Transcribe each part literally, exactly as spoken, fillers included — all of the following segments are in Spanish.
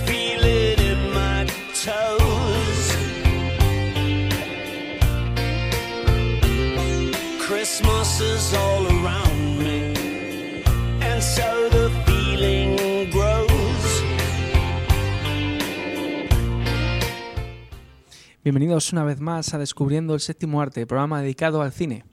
feel it in my toes. Christmas is all around me, and so the feeling grows. Bienvenidos una vez más a Descubriendo el Séptimo Arte, programa dedicado al cine.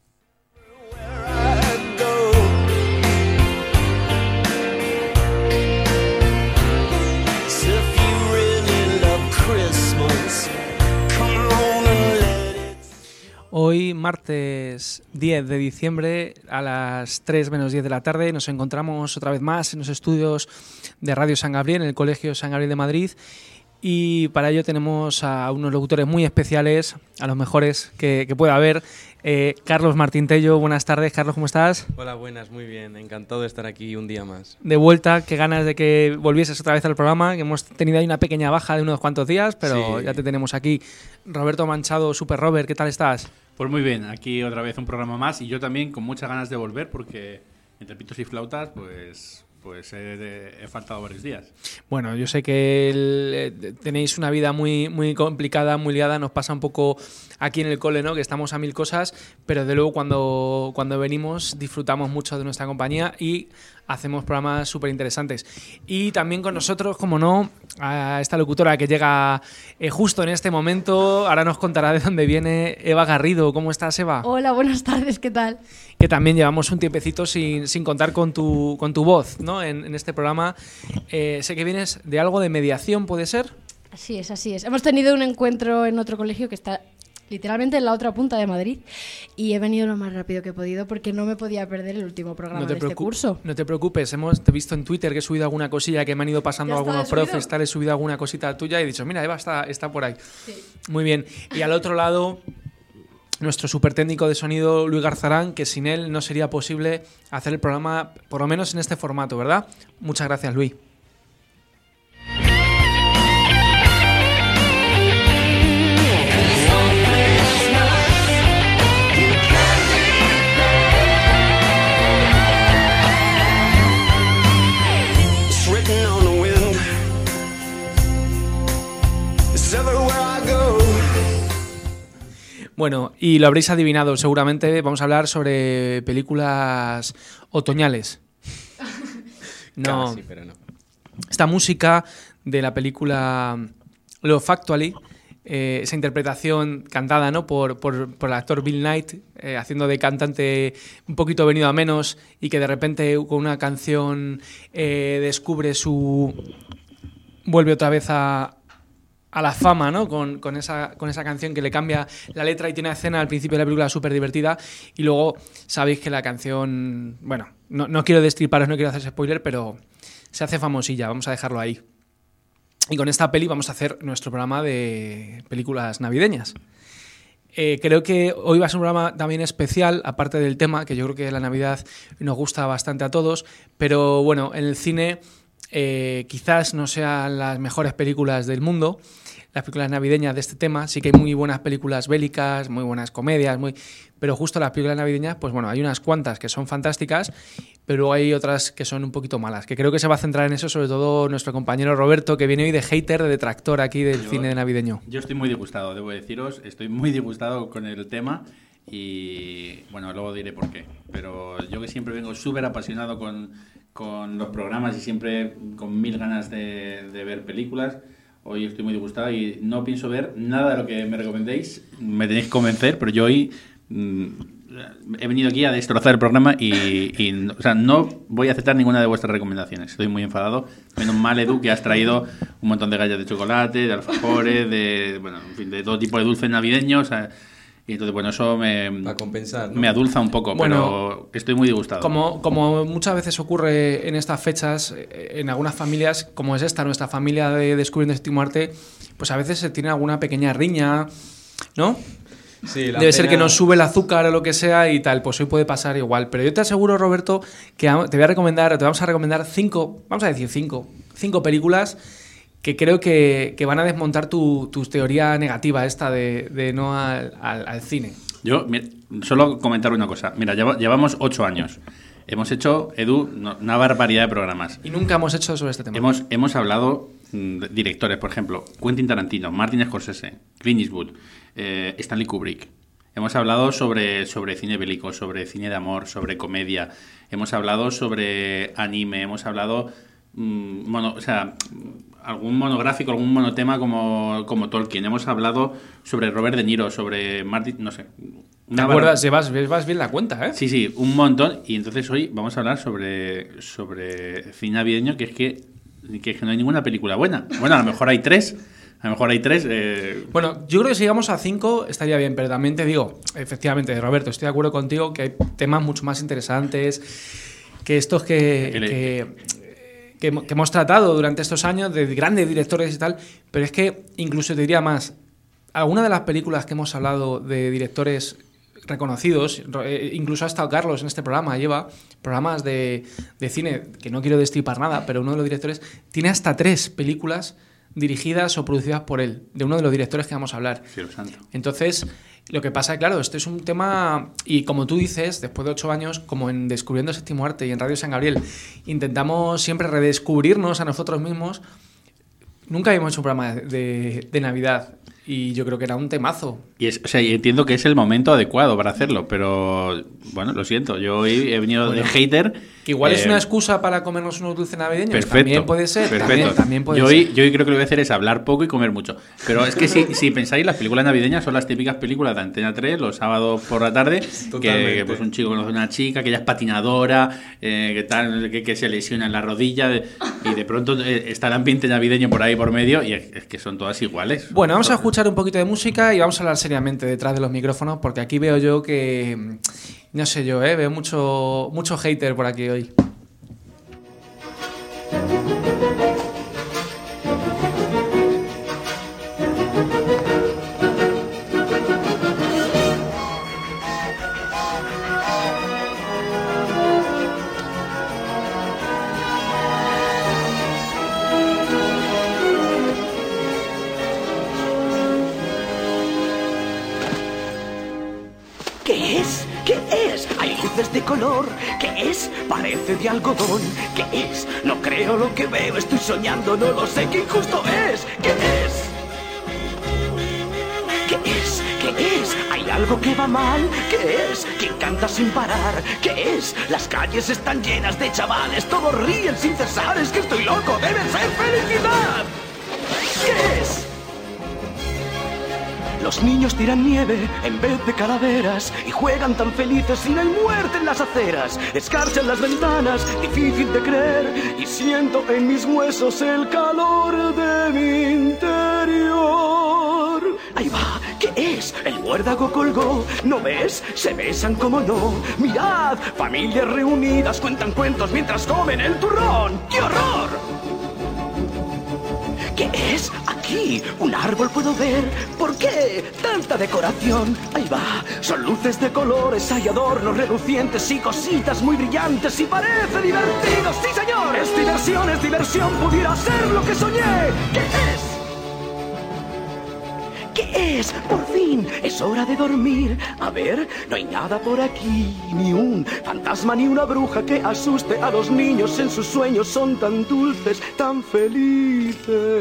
Hoy, martes diez de diciembre, a las tres menos diez de la tarde, nos encontramos otra vez más en los estudios de Radio San Gabriel, en el Colegio San Gabriel de Madrid. Y para ello tenemos a unos locutores muy especiales, a los mejores que, que pueda haber. Eh, Carlos Martín Tello, buenas tardes. Carlos, ¿cómo estás? Hola, buenas, muy bien. Encantado de estar aquí un día más. De vuelta, qué ganas de que volvieses otra vez al programa, que hemos tenido ahí una pequeña baja de unos cuantos días, pero sí, ya te tenemos aquí. Roberto Manchado, Super Robert, ¿qué tal estás? Pues muy bien, aquí otra vez un programa más y yo también con muchas ganas de volver porque entre pitos y flautas, pues... Pues he, he faltado varios días. Bueno, yo sé que el, eh, tenéis una vida muy, muy complicada, muy liada, nos pasa un poco aquí en el cole, ¿no? Que estamos a mil cosas, pero de luego cuando, cuando venimos disfrutamos mucho de nuestra compañía y hacemos programas súper interesantes. Y también con nosotros, como no, a esta locutora que llega eh, justo en este momento, ahora nos contará de dónde viene, Eva Garrido. ¿Cómo estás, Eva? Hola, buenas tardes, ¿qué tal? Que también llevamos un tiempecito sin, sin contar con tu, con tu voz, ¿no? En, en este programa. Eh, sé que vienes de algo de mediación, ¿puede ser? Así es, así es. Hemos tenido un encuentro en otro colegio que está literalmente en la otra punta de Madrid y he venido lo más rápido que he podido porque no me podía perder el último programa no te de este curso. No te preocupes, hemos te he visto en Twitter que he subido alguna cosilla que me han ido pasando algunos profes, tal, he subido alguna cosita tuya y he dicho, mira, Eva está, está por ahí. Sí. Muy bien. Y al otro lado, nuestro súper técnico de sonido, Luis Garzarán, que sin él no sería posible hacer el programa, por lo menos en este formato, ¿verdad? Muchas gracias, Luis. Bueno, y lo habréis adivinado seguramente, vamos a hablar sobre películas otoñales. No, Casi, pero no. Esta música de la película Love Actually, eh, esa interpretación cantada, ¿no? por, por, por el actor Bill Knight, eh, haciendo de cantante un poquito venido a menos y que de repente con una canción eh, descubre su... vuelve otra vez a... a la fama, ¿no? Con, con, esa, con esa canción que le cambia la letra y tiene una escena al principio de la película súper divertida y luego sabéis que la canción... Bueno, no, no quiero destriparos, no quiero hacer spoiler, pero se hace famosilla, vamos a dejarlo ahí. Y con esta peli vamos a hacer nuestro programa de películas navideñas. Eh, creo que hoy va a ser un programa también especial, aparte del tema, que yo creo que la Navidad nos gusta bastante a todos, pero bueno, en el cine... Eh, quizás no sean las mejores películas del mundo, las películas navideñas de este tema, sí que hay muy buenas películas bélicas, muy buenas comedias, muy... pero justo las películas navideñas, pues bueno, hay unas cuantas que son fantásticas, pero hay otras que son un poquito malas, que creo que se va a centrar en eso, sobre todo nuestro compañero Roberto, que viene hoy de hater, de detractor aquí del yo, cine navideño. Yo estoy muy disgustado, debo deciros, estoy muy disgustado con el tema y bueno, luego diré por qué, pero yo que siempre vengo súper apasionado con... con los programas y siempre con mil ganas de, de ver películas. Hoy estoy muy disgustado y no pienso ver nada de lo que me recomendéis. Me tenéis que convencer, pero yo hoy mmm, he venido aquí a destrozar el programa y, y o sea, no voy a aceptar ninguna de vuestras recomendaciones. Estoy muy enfadado. Menos mal, Edu, que has traído un montón de galletas de chocolate, de alfajores, de, bueno, en fin, de todo tipo de dulces navideños. O sea, y entonces, bueno, eso me, Va a compensar, ¿no? me adulza un poco, bueno, pero estoy muy disgustado. Como, como muchas veces ocurre en estas fechas, en algunas familias, como es esta, nuestra familia de Descubriendo el Séptimo Arte, pues a veces se tiene alguna pequeña riña, ¿no? Sí, la Debe pena... ser que nos sube el azúcar o lo que sea y tal, pues hoy puede pasar igual. Pero yo te aseguro, Roberto, que te voy a recomendar, te vamos a recomendar cinco, vamos a decir cinco, cinco películas que creo que, que van a desmontar tu, tu teoría negativa esta de, de no al, al, al cine. Yo, mira, solo comentar una cosa. Mira, llevamos ocho años. Hemos hecho, Edu, una barbaridad de programas. Y nunca hemos hecho sobre este tema. Hemos, hemos hablado mm, directores, por ejemplo, Quentin Tarantino, Martin Scorsese, Clint Eastwood, eh, Stanley Kubrick. Hemos hablado sobre, sobre cine bélico, sobre cine de amor, sobre comedia. Hemos hablado sobre anime, hemos hablado... Mm, mono, o sea, algún monográfico, algún monotema como, como Tolkien. Hemos hablado sobre Robert De Niro, sobre Martin... No sé. ¿Te acuerdas? Llevas, llevas bien la cuenta, ¿eh? Sí, sí, un montón. Y entonces hoy vamos a hablar sobre, sobre cine navideño, que es que, que es que no hay ninguna película buena. Bueno, a lo mejor hay tres... A lo mejor hay tres. Eh... Bueno, yo creo que si llegamos a cinco estaría bien, pero también te digo, efectivamente, Roberto, estoy de acuerdo contigo que hay temas mucho más interesantes que estos que, que, le... que, que, que hemos tratado durante estos años de grandes directores y tal, pero es que incluso te diría más, algunas de las películas que hemos hablado de directores reconocidos, incluso ha estado Carlos en este programa, lleva programas de, de cine, que no quiero destripar nada, pero uno de los directores tiene hasta tres películas dirigidas o producidas por él, de uno de los directores que vamos a hablar. Cielo santo. Entonces, lo que pasa, claro, esto es un tema, y como tú dices, después de ocho años, como en Descubriendo el Séptimo Arte y en Radio San Gabriel, intentamos siempre redescubrirnos a nosotros mismos. Nunca habíamos hecho un programa de, de, de Navidad, y yo creo que era un temazo. Y es, o sea, y entiendo que es el momento adecuado para hacerlo, pero bueno, lo siento, yo hoy he venido bueno, de hater. Que igual eh, es una excusa para comernos unos dulces navideños. Perfecto. También puede ser. Perfecto. También, también puede yo, ser. Hoy, yo hoy creo que lo que voy a hacer es hablar poco y comer mucho. Pero es que si, si pensáis, las películas navideñas son las típicas películas de Antena tres, los sábados por la tarde, que, que pues un chico conoce a una chica, que ella es patinadora, eh, que, tal, que, que se lesiona en la rodilla, de, y de pronto eh, está el ambiente navideño por ahí por medio, y es, es que son todas iguales. Bueno, vamos a escuchar un poquito de música y vamos a hablar seriamente detrás de los micrófonos, porque aquí veo yo que, no sé yo, ¿eh? veo mucho, mucho hater por aquí hoy. ¿Qué es? ¿Qué es? Hay luces de color. ¿Qué es? Parece de algodón. ¿Qué es? No creo lo que veo, estoy soñando, no lo sé, qué injusto es. ¿Qué es? ¿Qué es? ¿Qué es? ¿Hay algo que va mal? ¿Qué es? ¿Quién canta sin parar? ¿Qué es? Las calles están llenas de chavales, todos ríen sin cesar, es que estoy loco, debe ser felicidad. ¿Qué es? Los niños tiran nieve en vez de calaveras y juegan tan felices y no hay muerte en las aceras. Escarcha en las ventanas, difícil de creer, y siento en mis huesos el calor de mi interior. Ahí va, ¿qué es? El muérdago colgó, ¿no ves? Se besan como no. Mirad, familias reunidas cuentan cuentos mientras comen el turrón. ¡Qué horror! ¿Qué es? Aquí, un árbol puedo ver. ¿Por qué tanta decoración? Ahí va, son luces de colores, hay adornos relucientes y cositas muy brillantes y parece divertido. ¡Sí, señor! Es diversión, es diversión, pudiera ser lo que soñé. ¿Qué es? ¿Qué es? Por fin, es hora de dormir. A ver, no hay nada por aquí, ni un fantasma ni una bruja que asuste a los niños en sus sueños. Son tan dulces, tan felices.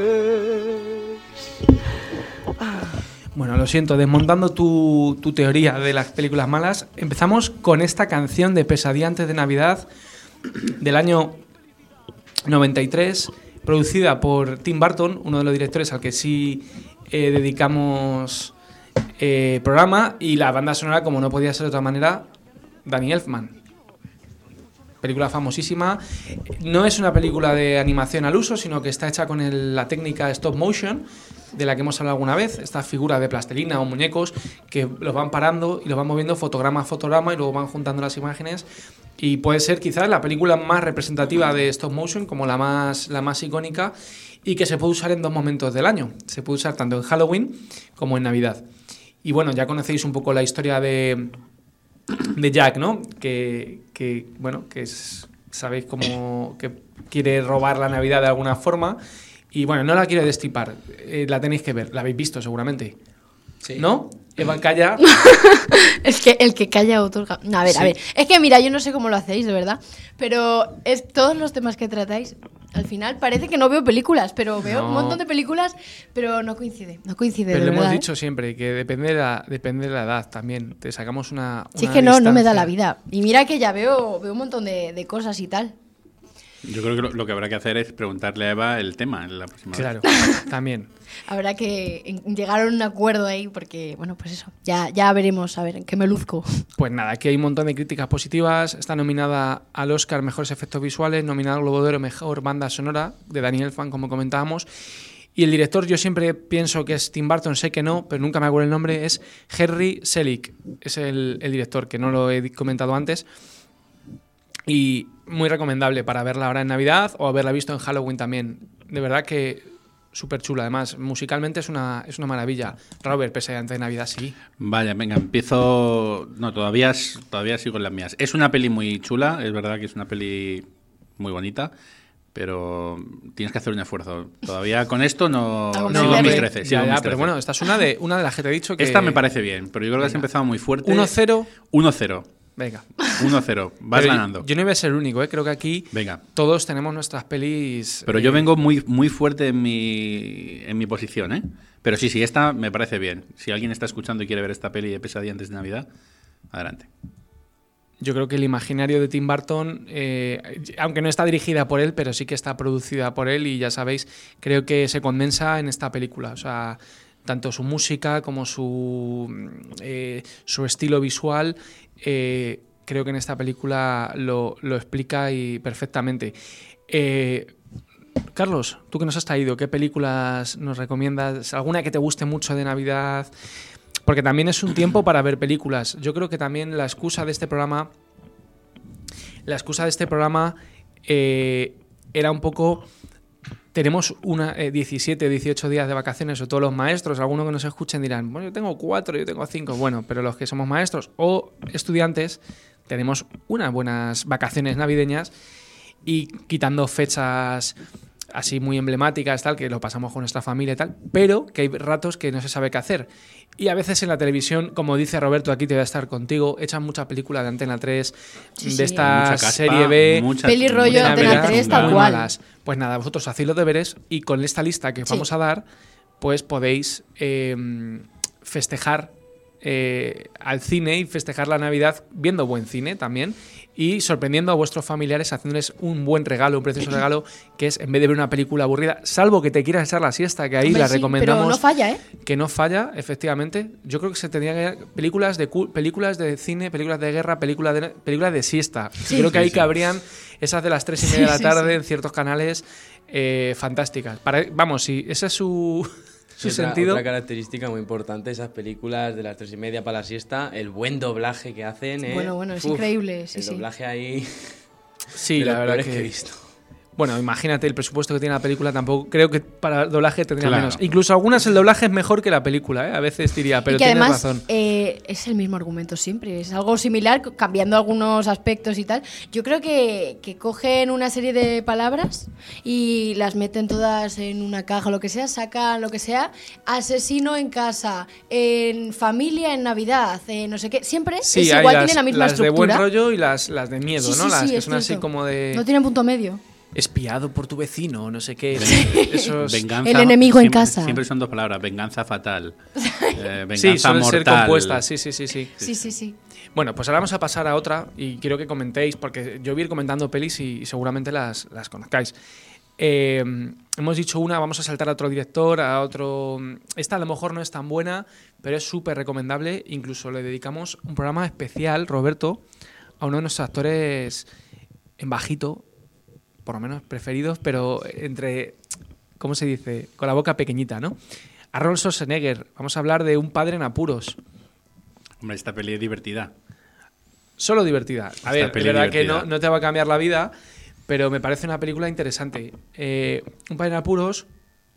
Ah. Bueno, lo siento, desmontando tu, tu teoría de las películas malas, empezamos con esta canción de Pesadilla antes de Navidad del año noventa y tres, producida por Tim Burton, uno de los directores al que sí eh, dedicamos eh, programa, y la banda sonora, como no podía ser de otra manera, Danny Elfman. Película famosísima. No es una película de animación al uso, sino que está hecha con el, la técnica stop motion, de la que hemos hablado alguna vez, estas figuras de plastilina o muñecos que los van parando y los van moviendo fotograma a fotograma y luego van juntando las imágenes, y puede ser quizás la película más representativa de stop motion, como la más, la más icónica, y que se puede usar en dos momentos del año. Se puede usar tanto en Halloween como en Navidad. Y bueno, ya conocéis un poco la historia de, de Jack, ¿no? Que, que bueno, que es, sabéis cómo que quiere robar la Navidad de alguna forma. Y bueno, no la quiero destripar, eh, la tenéis que ver, la habéis visto seguramente. Sí. ¿No? Eva calla. Es que el que calla otorga. No, a ver, Sí. a ver. Es que mira, yo no sé cómo lo hacéis, de verdad. Pero es, todos los temas que tratáis, Al final parece que no veo películas, pero veo No. un montón de películas, pero no coincide, no coincide, Pero de lo verdad, hemos ¿eh? dicho siempre, que depende de, la, depende de la edad también. Te sacamos una. Sí, es una que no, no me da distancia. la vida. Y mira que ya veo, veo un montón de, de cosas y tal. Yo creo que lo, lo que habrá que hacer es preguntarle a Eva el tema en la próxima Claro, vez. también. Habrá que en- llegar a un acuerdo ahí, porque, bueno, pues eso, ya, ya veremos, a ver, en qué me luzco. Pues nada, aquí hay un montón de críticas positivas. Está nominada al Oscar Mejores Efectos Visuales, nominada al Globo de Oro Mejor Banda Sonora de Daniel Elfman, como comentábamos. Y el director, yo siempre pienso que es Tim Burton, sé que no, pero nunca me acuerdo el nombre, es Henry Selick. Es el, el director, que no lo he comentado antes. Y muy recomendable para verla ahora en Navidad o haberla visto en Halloween también. De verdad que súper chula. Además, musicalmente es una, es una maravilla. Robert, pese antes de Navidad, sí. Vaya, venga, empiezo... No, todavía, es- todavía sigo en las mías. Es una peli muy chula, es verdad que es una peli muy bonita, pero tienes que hacer un esfuerzo. Todavía con esto no... Algo sigo más en mis leve. trece. Ya, sigo en ya, mis pero trece. bueno, esta es una de, una de las que te he dicho que... Esta me parece bien, pero yo creo que has Venga. empezado muy fuerte. uno cero. uno cero. Venga. uno cero. Vas Pero ganando. Yo no voy a ser el único, ¿eh? Creo que aquí Venga. todos tenemos nuestras pelis... Pero eh, yo vengo muy, muy fuerte en mi, en mi posición, ¿eh? Pero sí, sí, esta me parece bien. Si alguien está escuchando y quiere ver esta peli de Pesadilla antes de Navidad, adelante. Yo creo que el imaginario de Tim Burton, eh, aunque no está dirigida por él, pero sí que está producida por él y ya sabéis, creo que se condensa en esta película. O sea, tanto su música como su, eh, su estilo visual, eh, creo que en esta película lo, lo explica y perfectamente. Eh, Carlos, tú que nos has traído, ¿qué películas nos recomiendas? ¿Alguna que te guste mucho de Navidad? Porque también es un tiempo para ver películas. Yo creo que también la excusa de este programa, la excusa de este programa eh, era un poco, tenemos una eh, diecisiete, dieciocho días de vacaciones, o todos los maestros, algunos que nos escuchen dirán, bueno, yo tengo cuatro, yo tengo cinco, bueno, pero los que somos maestros o estudiantes tenemos unas buenas vacaciones navideñas y quitando fechas así muy emblemáticas, tal, que lo pasamos con nuestra familia y tal, pero que hay ratos que no se sabe qué hacer. Y a veces en la televisión, como dice Roberto, aquí te voy a estar contigo, echan mucha película de Antena tres, Sí, de sí. esta Mucha caspa, serie B, mucha- Peli rollo de mucha Antena Navidad, tres, chunga. tal muy cual. malas. Pues nada, vosotros hacéis los deberes y con esta lista que os Sí. vamos a dar, pues podéis eh, festejar eh, al cine y festejar la Navidad viendo buen cine también y sorprendiendo a vuestros familiares haciéndoles un buen regalo, un precioso regalo, que es en vez de ver una película aburrida, salvo que te quieras echar la siesta, que ahí Hombre, la sí, recomendamos. pero no falla, ¿eh? Que no falla, efectivamente. Yo creo que se tendría que ver películas de cu- películas de cine, películas de guerra, películas de películas de siesta. Sí. Creo que Sí, ahí sí. cabrían esas de las tres y media Sí, de la sí, tarde sí. en ciertos canales eh, fantásticas. Para, vamos, si ese es su, su Y otra, sentido. otra característica muy importante, esas películas de las tres y media para la siesta, el buen doblaje que hacen, ¿eh? Bueno, bueno, es Uf, increíble, sí, el sí. doblaje ahí, Sí, de la los verdad peores que, que he visto. Bueno, imagínate el presupuesto que tiene la película, tampoco creo que para el doblaje tendría Claro. menos. Incluso algunas el doblaje es mejor que la película, ¿eh? A veces diría, pero y que tienes además razón. eh, es el mismo argumento siempre, es algo similar, cambiando algunos aspectos y tal. Yo creo que, que cogen una serie de palabras y las meten todas en una caja o lo que sea, sacan lo que sea, asesino en casa, en familia en Navidad, en no sé qué, siempre Sí, es hay igual, las, tiene la misma las de buen estructura. rollo y las, las de miedo, Sí, ¿no? sí, las sí, que es son así cierto. como de No tienen punto medio. espiado por tu vecino, no sé qué. Esos... Venganza, El enemigo en siempre- casa. Siempre son dos palabras, venganza fatal. eh, venganza Sí, suelen ser mortal. compuestas, sí, sí, sí, sí. Sí, sí, sí. Bueno, pues ahora vamos a pasar a otra y quiero que comentéis, porque yo voy a ir comentando pelis y, y seguramente las, las conozcáis. Eh, hemos dicho una, vamos a saltar a otro director, a otro... Esta a lo mejor no es tan buena, pero es súper recomendable. Incluso le dedicamos un programa especial, Roberto, a uno de nuestros actores en bajito, por lo menos preferidos, pero entre, ¿cómo se dice? Con la boca pequeñita, ¿no? Arnold Schwarzenegger. Vamos a hablar de Un padre en apuros. Hombre, esta peli es divertida. Solo divertida. A Esta ver, de peli verdad que divertida. no, no te va a cambiar la vida, pero me parece una película interesante. Eh, Un padre en apuros,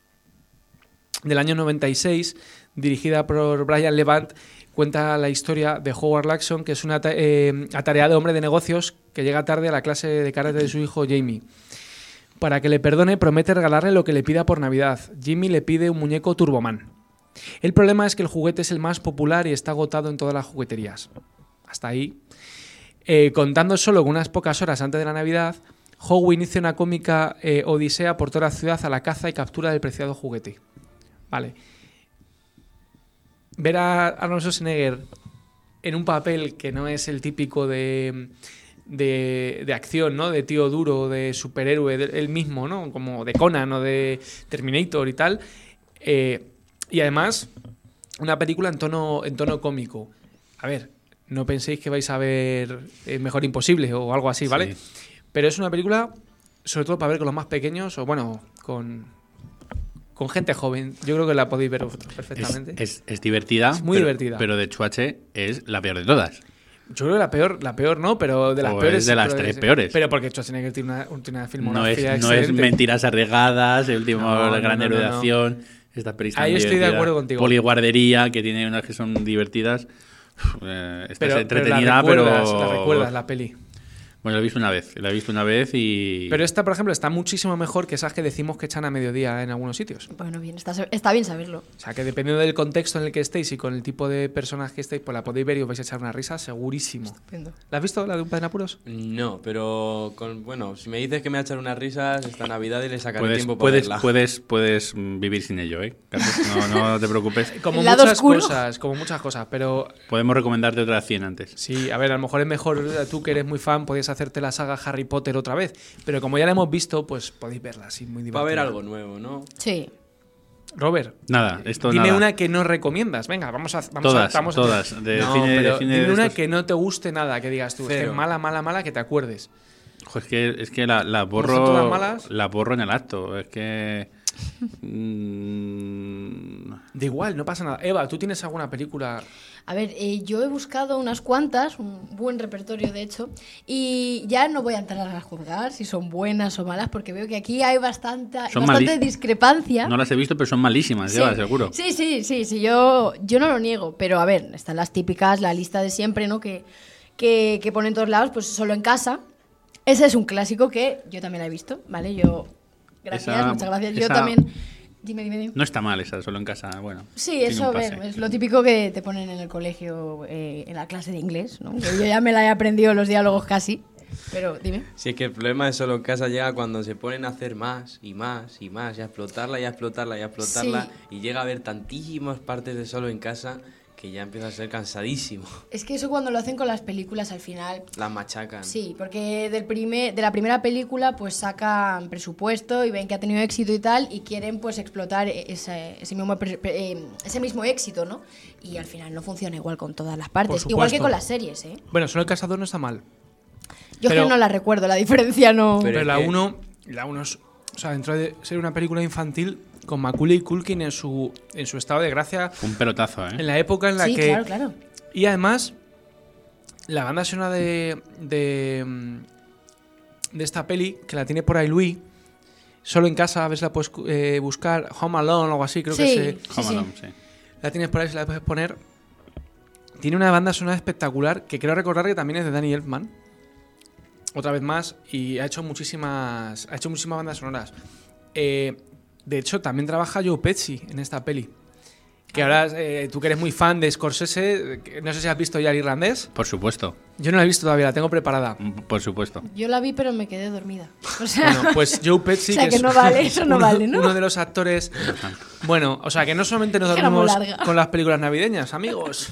del año noventa y seis, dirigida por Brian Levant, cuenta la historia de Howard Laxon, que es un ata- eh, atareado hombre de negocios que llega tarde a la clase de karate de su hijo Jamie. Para que le perdone, promete regalarle lo que le pida por Navidad. Jimmy le pide un muñeco Turboman. El problema es que el juguete es el más popular y está agotado en todas las jugueterías. Hasta ahí. Eh, contando solo con unas pocas horas antes de la Navidad, Howe inicia una cómica eh, odisea por toda la ciudad a la caza y captura del preciado juguete. Vale. Ver a Arnold Schwarzenegger en un papel que no es el típico de, de, de acción, ¿no? De tío duro, de superhéroe, de, él mismo, ¿no? Como de Conan o de Terminator y tal. Eh, y además, una película en tono, en tono cómico. A ver, no penséis que vais a ver eh, Mejor Imposible o algo así, ¿vale? Sí. Pero es una película, sobre todo para ver con los más pequeños o, bueno, con... con gente joven. Yo creo que la podéis ver perfectamente. Es, es, es divertida. Es muy pero, divertida. Pero de Schwarze es la peor de todas. Yo creo que la peor, la peor no, pero de las o peores. Es de las tres es, peores. Pero porque Schwarzenegger tiene una, tiene una filmografía no es, no es Mentiras Arriesgadas, El último no, la gran no, no, héroe de no. acción. Estas pelis tan Ahí estoy divertidas. de acuerdo contigo. Poliguardería, que tiene unas que son divertidas. Eh, esta pero, es entretenida, pero. La pero. recuerdas, la recuerdas, la peli. Bueno, la he visto una vez, la he visto una vez y... Pero esta, por ejemplo, está muchísimo mejor que esas que decimos que echan a mediodía en algunos sitios. Bueno, bien, está, está bien saberlo. O sea, que dependiendo del contexto en el que estéis y con el tipo de personas que estéis, pues la podéis ver y os vais a echar una risa segurísimo. Estupendo. ¿La has visto, la de Un Padre en Apuros? No, pero con, bueno, si me dices que me va a echar unas risas esta Navidad y le sacaré puedes, tiempo para puedes, verla. Puedes, puedes vivir sin ello, ¿eh? Carlos, no, no te preocupes. Como ¿El lado muchas oscuro? cosas, como muchas cosas, pero... Podemos recomendarte otras cien antes. Sí, a ver, a lo mejor es mejor, tú que eres muy fan, podías hacerte la saga Harry Potter otra vez, pero como ya la hemos visto, pues podéis verla así muy divertida. Va a haber algo nuevo, ¿no? Sí. Robert, Nada, esto dime nada. una que no recomiendas. Venga, vamos a... Vamos Todas, a, vamos todas. A... De no, cine, de pero cine dime de una estos. que no te guste nada, que digas tú, es que Cero. mala, mala, mala, que te acuerdes. Ojo, es que, es que la, la ¿No son borro todas malas? la borro en el acto. Es que... mm, Da igual, no pasa nada. Eva, ¿tú tienes alguna película? A ver, eh, yo he buscado unas cuantas, un buen repertorio de hecho, y ya no voy a entrar a juzgar si son buenas o malas, porque veo que aquí hay bastante, Son bastante malí- discrepancia. no las he visto, pero son malísimas, Sí. Eva, seguro. Sí, sí, sí, sí, yo, yo no lo niego, pero a ver, están las típicas, la lista de siempre, ¿no? Que, que, que ponen en todos lados, pues Solo en Casa. Ese es un clásico que yo también la he visto, ¿vale? Yo, gracias, Esa- muchas gracias. Yo esa- también... Dime, dime, dime. No está mal esa, Solo en Casa, bueno. Sí, tiene eso un pase. ver, es lo típico que te ponen en el colegio, eh, en la clase de inglés, ¿no? Que yo ya me la he aprendido los diálogos casi, pero dime. Si es que el problema de Solo en Casa llega cuando se ponen a hacer más y más y más y a explotarla y a explotarla y a explotarla Sí. y llega a haber tantísimas partes de Solo en Casa que ya empieza a ser cansadísimo. Es que eso cuando lo hacen con las películas al final, Las machacan. sí, porque del primer, de la primera película pues sacan presupuesto y ven que ha tenido éxito y tal y quieren pues explotar ese, ese, mismo, pre- pre- eh, ese mismo éxito, ¿no? Y al final no funciona igual con todas las partes, Por igual que supuesto. con las series, ¿eh? Bueno, Solo el Cazador no está mal. Yo Pero- que no la recuerdo, la diferencia no... Pero, Pero es la que- uno, la uno es, o sea, dentro de ser una película infantil con Macaulay Culkin en su en su estado de gracia, Un pelotazo, ¿eh? en la época en la Sí, que claro, claro. y además la banda sonora de de mm, de esta peli que la tiene por ahí Luis, Solo en Casa, a ver si la puedes eh, buscar, Home Alone o algo así, creo Sí. que se, Sí, Home sí. Alone, sí. la tienes por ahí, si la puedes poner. Tiene una banda sonora espectacular que quiero recordar que también es de Danny Elfman. Otra vez más, y ha hecho muchísimas ha hecho muchísimas bandas sonoras. Eh, de hecho, también trabaja Joe Pesci en esta peli. Que ahora, eh, tú que eres muy fan de Scorsese, que no sé si has visto ya El Irlandés. Por supuesto, Yo no la he visto todavía, la tengo preparada. por supuesto. Yo la vi pero me quedé dormida. O sea, Bueno, pues Joe Pesci, O sea, que es no vale, eso no uno, vale, ¿no? uno de los actores. Bueno, o sea, que no solamente nos Que era muy dormimos larga. con las películas navideñas, amigos.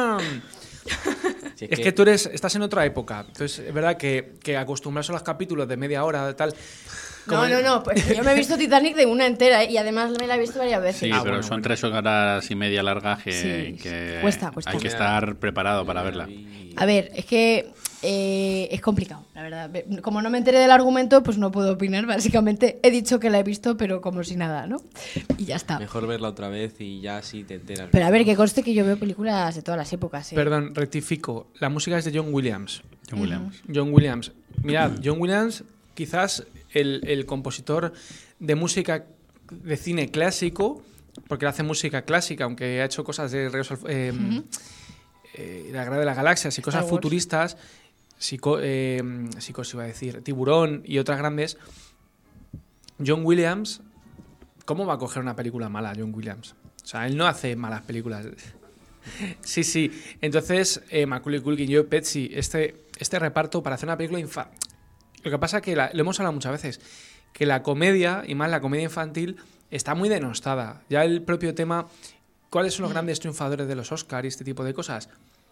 Si Es que tú eres, estás en otra época. Entonces, es verdad que, que acostumbrarse a los capítulos de media hora, tal. como no, no, el- no, pues yo me he visto Titanic de una entera ¿eh? Y además me la he visto varias veces. Sí, Ah, pero bueno, son bueno. tres horas y media largas que, Sí, que cuesta, cuesta. hay que estar preparado para verla. A ver, es que eh, es complicado, la verdad. Como no me enteré del argumento, pues no puedo opinar. Básicamente he dicho que la he visto, pero como si nada, ¿no? Y ya está. Mejor verla otra vez y ya sí te enteras. Pero a ver, que conste que yo veo películas de todas las épocas. ¿eh? Perdón, rectifico. La música es de John Williams. John Williams. John Williams. Mirad, John Williams, quizás el, el compositor de música de cine clásico, porque él hace música clásica, aunque ha hecho cosas de Regreso al- eh, eh, La Guerra de las Galaxias y cosas Star Wars. futuristas, psico, eh, psicos iba a decir, Tiburón y otras grandes. John Williams, ¿cómo va a coger una película mala, John Williams? O sea, él no hace malas películas. Sí, sí. Entonces, eh, Macaulay Culkin, Joe Pesci, este, este reparto para hacer una película infa Lo que pasa es que, la, lo hemos hablado muchas veces, que la comedia, y más la comedia infantil, está muy denostada. Ya el propio tema, ¿cuáles son los grandes triunfadores de los Oscars y este tipo de cosas?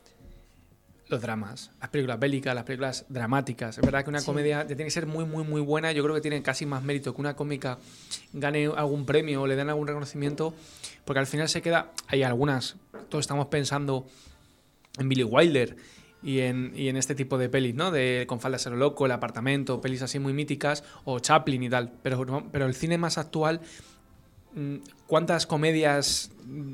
Los dramas, las películas bélicas, las películas dramáticas. Es verdad que una sí. comedia tiene que ser muy, muy, muy buena. Yo creo que tiene casi más mérito que una cómica gane algún premio o le den algún reconocimiento, porque al final se queda... Hay algunas, todos estamos pensando en Billy Wilder y en, y en este tipo de pelis, ¿no? De Con falda de ser loco, El apartamento, pelis así muy míticas, o Chaplin y tal. Pero, no, pero el cine más actual, ¿cuántas comedias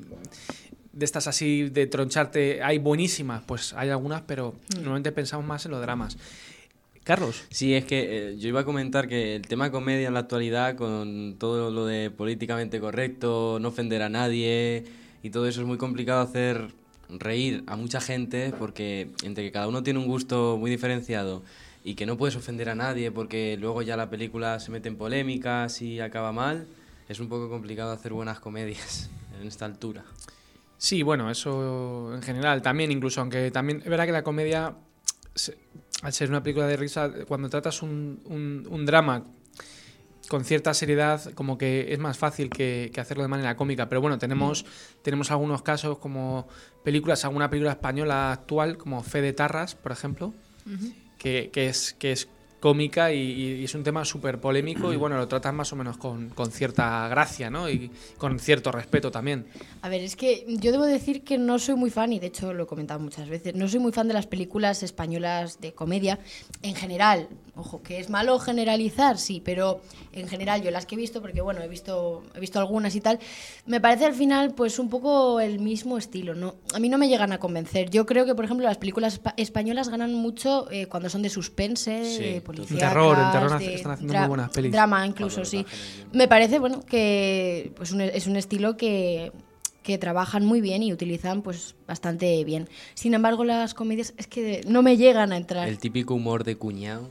de estas así de troncharte hay buenísimas? Pues hay algunas, pero mm. normalmente pensamos más en los dramas. Carlos. Sí, es que eh, yo iba a comentar que el tema comedia en la actualidad, con todo lo de políticamente correcto, no ofender a nadie y todo eso, es muy complicado hacer reír a mucha gente, porque entre que cada uno tiene un gusto muy diferenciado y que no puedes ofender a nadie porque luego ya la película se mete en polémicas y acaba mal, es un poco complicado hacer buenas comedias en esta altura. Sí, bueno, eso en general también, incluso, aunque también es verdad que la comedia, al ser una película de risa, cuando tratas un, un, un drama con cierta seriedad, como que es más fácil que, que hacerlo de manera cómica. Pero bueno, tenemos, tenemos algunos casos como películas, alguna película española actual, como Fe de Tarras, por ejemplo, uh-huh. que, que, es, que es cómica y, y es un tema súper polémico y bueno, lo tratan más o menos con, con cierta gracia, ¿no? Y con cierto respeto también. A ver, es que yo debo decir que no soy muy fan, y de hecho lo he comentado muchas veces, no soy muy fan de las películas españolas de comedia en general. Ojo, que es malo generalizar, sí, pero en general yo las que he visto, porque bueno, he visto he visto algunas y tal, me parece al final pues un poco el mismo estilo, ¿no? A mí no me llegan a convencer. Yo creo que, por ejemplo, las películas espa- españolas ganan mucho eh, cuando son de suspense, sí, de en policíacas, terror, en terror de están haciendo dra- muy buenas pelis. Drama incluso, sí. Me parece, bueno, que pues un, es un estilo que... que trabajan muy bien y utilizan pues bastante bien. Sin embargo, las comedias es que no me llegan a entrar. El típico humor de cuñado.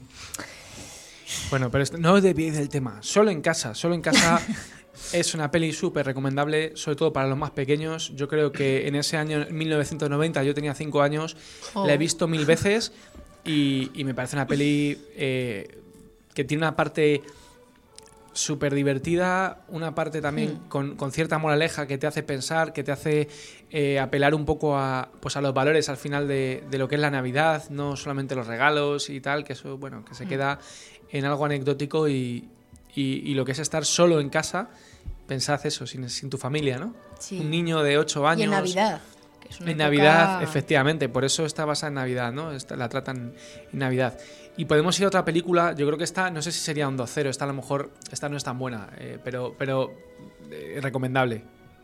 Bueno, pero esto, no os desviéis del tema. Solo en casa, solo en casa es una peli súper recomendable, sobre todo para los más pequeños. Yo creo que en ese año, mil novecientos noventa, yo tenía cinco años, oh. la he visto mil veces y, y me parece una peli eh, que tiene una parte súper divertida, una parte también mm. con, con cierta moraleja que te hace pensar, que te hace eh, apelar un poco a, pues a los valores al final de, de lo que es la Navidad, no solamente los regalos y tal, que eso, bueno, que se mm. queda en algo anecdótico y, y, y lo que es estar solo en casa, pensad eso, sin, sin tu familia, ¿no? Sí. Un niño de ocho años... Y en Navidad. Que es una en época... Navidad, efectivamente, por eso está basada en Navidad, ¿no? Esta, la tratan en Navidad. Y podemos ir a otra película, yo creo que esta, no sé si sería un dos cero, esta a lo mejor, esta no es tan buena, eh, pero, pero eh, recomendable.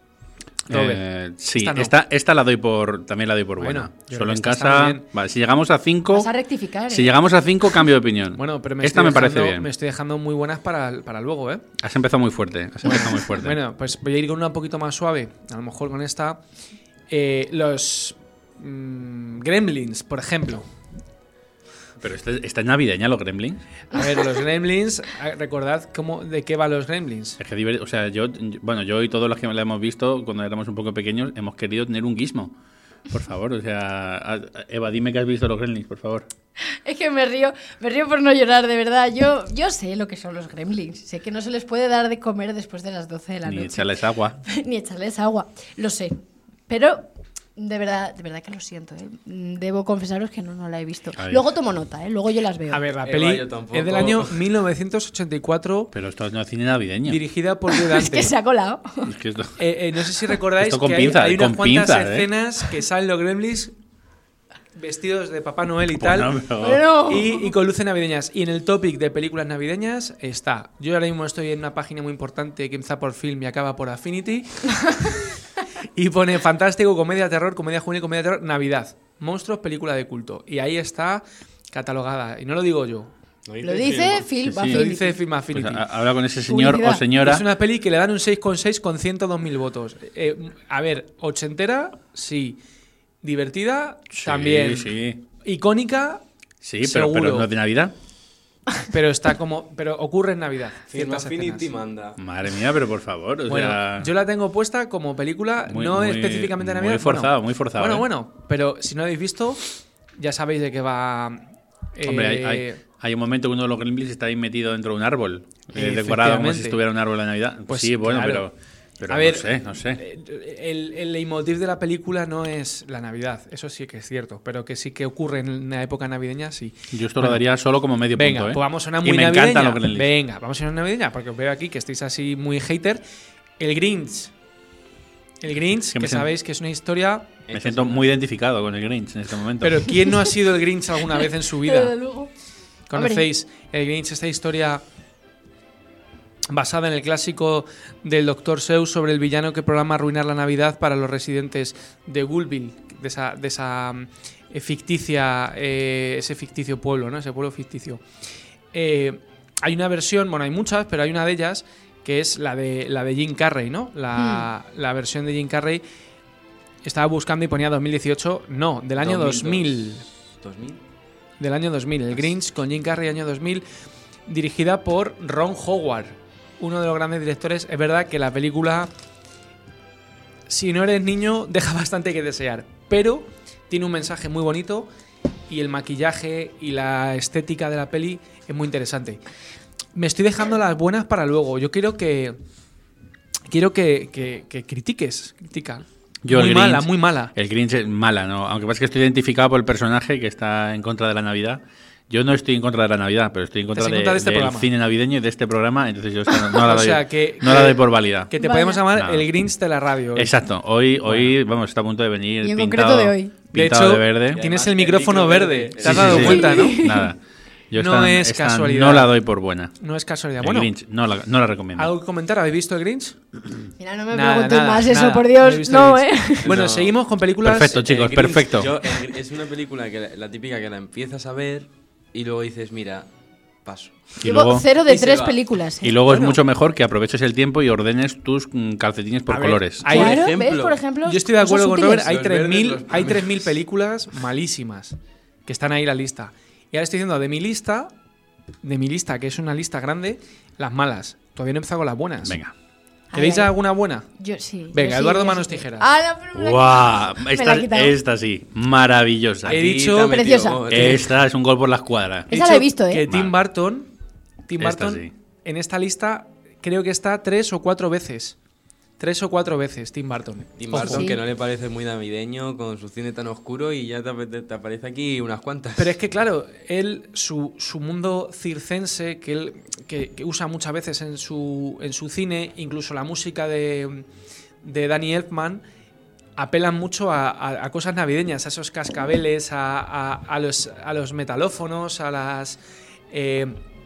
Eh, sí, esta, no. esta, esta la doy por, también la doy por bueno, buena. Solo en casa. Vale, si llegamos a cinco. Vas a rectificar. ¿eh? Si llegamos a cinco, cambio de opinión. Bueno, pero me esta me dejando, parece bien. Me estoy dejando muy buenas para, para luego, ¿eh? Has empezado muy fuerte. Has empezado muy fuerte. Bueno, pues voy a ir con una un poquito más suave. A lo mejor con esta. Eh, los mmm, Gremlins, por ejemplo. Pero esta, esta es navideña, los Gremlins. A ver, los Gremlins, recordad cómo, de qué van los Gremlins. Es que, o sea, yo, bueno, yo y todos los que la hemos visto cuando éramos un poco pequeños hemos querido tener un gizmo. Por favor, o sea, Eva, dime que has visto los Gremlins, por favor. Es que me río, me río por no llorar, de verdad. Yo, yo sé lo que son los Gremlins. Sé que no se les puede dar de comer después de las doce de la Ni noche. Ni echarles agua. Ni echarles agua, lo sé. Pero... De verdad, de verdad que lo siento, ¿eh? Debo confesaros que no, no la he visto. Ay. Luego tomo nota, ¿eh? Luego yo las veo. A ver, la peli Eva, es del año mil novecientos ochenta y cuatro. Pero esto no es cine navideño. Dirigida por Dante. Es que se ha colado. Es que esto... eh, eh, no sé si recordáis esto con que pinza, hay, hay unas cuantas pinza, escenas ¿eh? que salen los Gremlins vestidos de Papá Noel y pues tal, no, pero... Bueno. y, y con luces navideñas. Y en el topic de películas navideñas está. Yo ahora mismo estoy en una página muy importante que empieza por Film y acaba por Affinity. Y pone fantástico, comedia, terror, comedia juvenil, comedia, terror, Navidad. Monstruos, película de culto. Y ahí está catalogada. Y no lo digo yo. Lo dice Film sí, Affinity. Lo dice Film Affinity. Pues habla con ese señor Publicidad. o señora. Es una peli que le dan un seis coma seis con ciento dos mil votos. Eh, a ver, ochentera, sí. Divertida, Sí, también. sí. Icónica, Sí, pero, seguro. pero no es de Navidad. Pero está como, pero ocurre en Navidad. Film ciertas Affinity escenas. manda. Madre mía, pero por favor. O Bueno, sea, yo la tengo puesta como película, muy, no muy- específicamente de muy Navidad. forzado, bueno, muy forzado, Bueno, ¿eh? bueno, pero si no habéis visto, ya sabéis de qué va. eh, Hombre, hay, hay, Hay un momento que uno de los gremlins está ahí metido dentro de un árbol, eh, decorado como si estuviera un árbol de Navidad. Pues sí, bueno, claro. pero, pero A ver, no sé, no sé. eh, El, el leitmotiv de la película no es la Navidad, eso sí que es cierto, pero que sí que ocurre en la época navideña, sí. Yo esto Bueno, lo daría solo como medio venga, punto, ¿eh? pues vamos a una y muy me navideña. encantan los gremlins. Venga, vamos a una navideña, porque os veo aquí que estáis así muy hater. El Grinch. El Grinch, Que que, me siento- sabéis que es una historia... Me siento muy identificado con el Grinch en este momento. Pero ¿quién no ha sido el Grinch alguna vez en su vida? Desde luego. ¿Conocéis el Grinch, esta historia basada en el clásico del doctor Seuss sobre el villano que programa arruinar la Navidad para los residentes de Gullville, de esa, de esa eh, ficticia, eh, ese ficticio pueblo, ¿no? Ese pueblo ficticio. Eh, hay una versión, bueno, hay muchas, pero hay una de ellas que es la de la de Jim Carrey, ¿no? La, Hmm. la versión de Jim Carrey. Estaba buscando y ponía dos mil dieciocho, no, del año dos mil. ¿dos mil? Del año dos mil, el Grinch con Jim Carrey, año dos mil, dirigida por Ron Howard, uno de los grandes directores. Es verdad que la película, si no eres niño, deja bastante que desear, pero tiene un mensaje muy bonito y el maquillaje y la estética de la peli es muy interesante. Me estoy dejando las buenas para luego. Yo quiero que quiero que, que, que critiques, critica. Yo, muy el mala, Grinch- muy mala. El Grinch es mala, ¿no? Aunque pasa que estoy identificado por el personaje que está en contra de la Navidad. Yo no estoy en contra de la Navidad, pero estoy en contra, Estás en de- contra de este del programa. cine navideño y de este programa, entonces yo esta no, no la O doy, sea, que- no la que- doy por válida. Que te Vaya. podemos llamar No. el Grinch de la radio. hoy. Exacto. Hoy, hoy vamos, está a punto de venir Y en pintado, concreto de hoy. De pintado hecho, de verde. Y tienes además el el micrófono micro verde. verde. Te Sí, has sí, dado sí. cuenta, ¿no? Nada. Yo No esta- es esta casualidad. No la doy por buena. No es casualidad. El Bueno, Grinch, no la, no la recomiendo. ¿algo que comentar? ¿Habéis visto el Grinch? Mira, no me Nada, preguntes nada, más eso, nada. por No he Dios. visto No, el ¿eh? Grinch. Bueno, No. seguimos con películas. Perfecto, chicos, El Grinch, perfecto. yo, el Gr- es una película que la, la típica que la empiezas a ver y luego dices, mira, paso. Y Llevo luego, cero de y se tres va. películas. ¿eh? y luego es Bueno. mucho mejor que aproveches el tiempo y ordenes tus mm, calcetines por A ver, colores. hay- Claro, ejemplo. ¿ves? Por ejemplo, Yo estoy de cosas acuerdo con útiles. Robert. Hay Los verdes, 3.000 los hay blancos. tres mil películas malísimas que están ahí en la lista. Y ahora estoy diciendo de mi lista, de mi lista, que es una lista grande, las malas. Todavía no he empezado con las buenas. Venga. ¿Queréis Ay, ay. alguna buena? Yo sí. Venga, yo sí, Eduardo yo Manos sí. Tijeras. Ah, no, pero me la he ¡Guau! quitado. Me Esta, la he quitado. esta sí, maravillosa. He Aquí dicho- te ha metido Preciosa. gol. Esta es un gol por la escuadra. He Esa la dicho he visto, ¿eh? Que Tim Vale. Burton, Tim Esta Burton sí. en esta lista creo que está tres o cuatro veces. Tres o cuatro veces Tim Burton. Tim Ojo. Burton, Sí. que no le parece muy navideño con su cine tan oscuro y ya te, apete- te aparece aquí unas cuantas. Pero es que, claro, él, su, su mundo circense, que él que, que usa muchas veces en su, en su cine, incluso la música de, de Danny Elfman, apelan mucho a, a- a cosas navideñas, a esos cascabeles, a, a- a los, a los metalófonos, a las eh,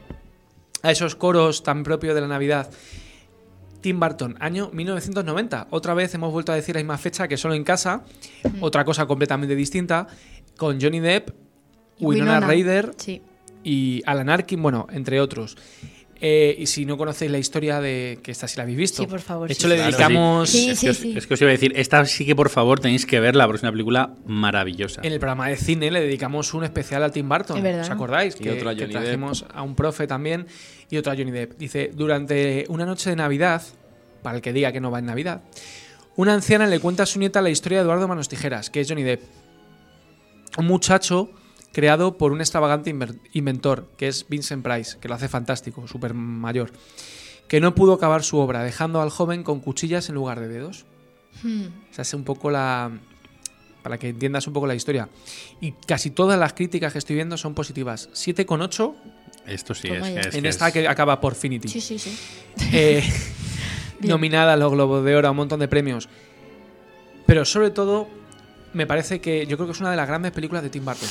a esos coros tan propios de la Navidad. Tim Burton, año mil novecientos noventa. Otra vez hemos vuelto a decir la misma fecha que Solo en casa. Otra cosa completamente distinta. Con Johnny Depp, Winona, Winona. Ryder Sí. y Alan Arkin, bueno, entre otros. Eh, y si no conocéis la historia de... que esta sí la habéis visto. Sí, por favor, De sí, hecho, sí. le Claro, dedicamos... Sí, es, sí, que os, sí. es que os iba a decir, esta sí que por favor tenéis que verla porque es una película maravillosa. En el programa de cine le dedicamos un especial a Tim Burton. Es verdad. ¿Os acordáis? Y Que, otro a que Johnny trajimos a un profe también y otro a Johnny Depp. Dice, durante una noche de Navidad, para el que diga que no va en Navidad, una anciana le cuenta a su nieta la historia de Eduardo Manos Tijeras, que es Johnny Depp. Un muchacho creado por un extravagante inver- inventor, que es Vincent Price, que lo hace fantástico, súper mayor, que no pudo acabar su obra, dejando al joven con cuchillas en lugar de dedos. Hmm. Esa es un poco la... para que entiendas un poco la historia. Y casi todas las críticas que estoy viendo son positivas. siete coma ocho Esto sí Toma es, ya. que es. en que esta es- que acaba por Finity. Sí, sí, sí. Eh, Bien. nominada a los Globos de Oro, a un montón de premios. Pero sobre todo, me parece que yo creo que es una de las grandes películas de Tim Burton.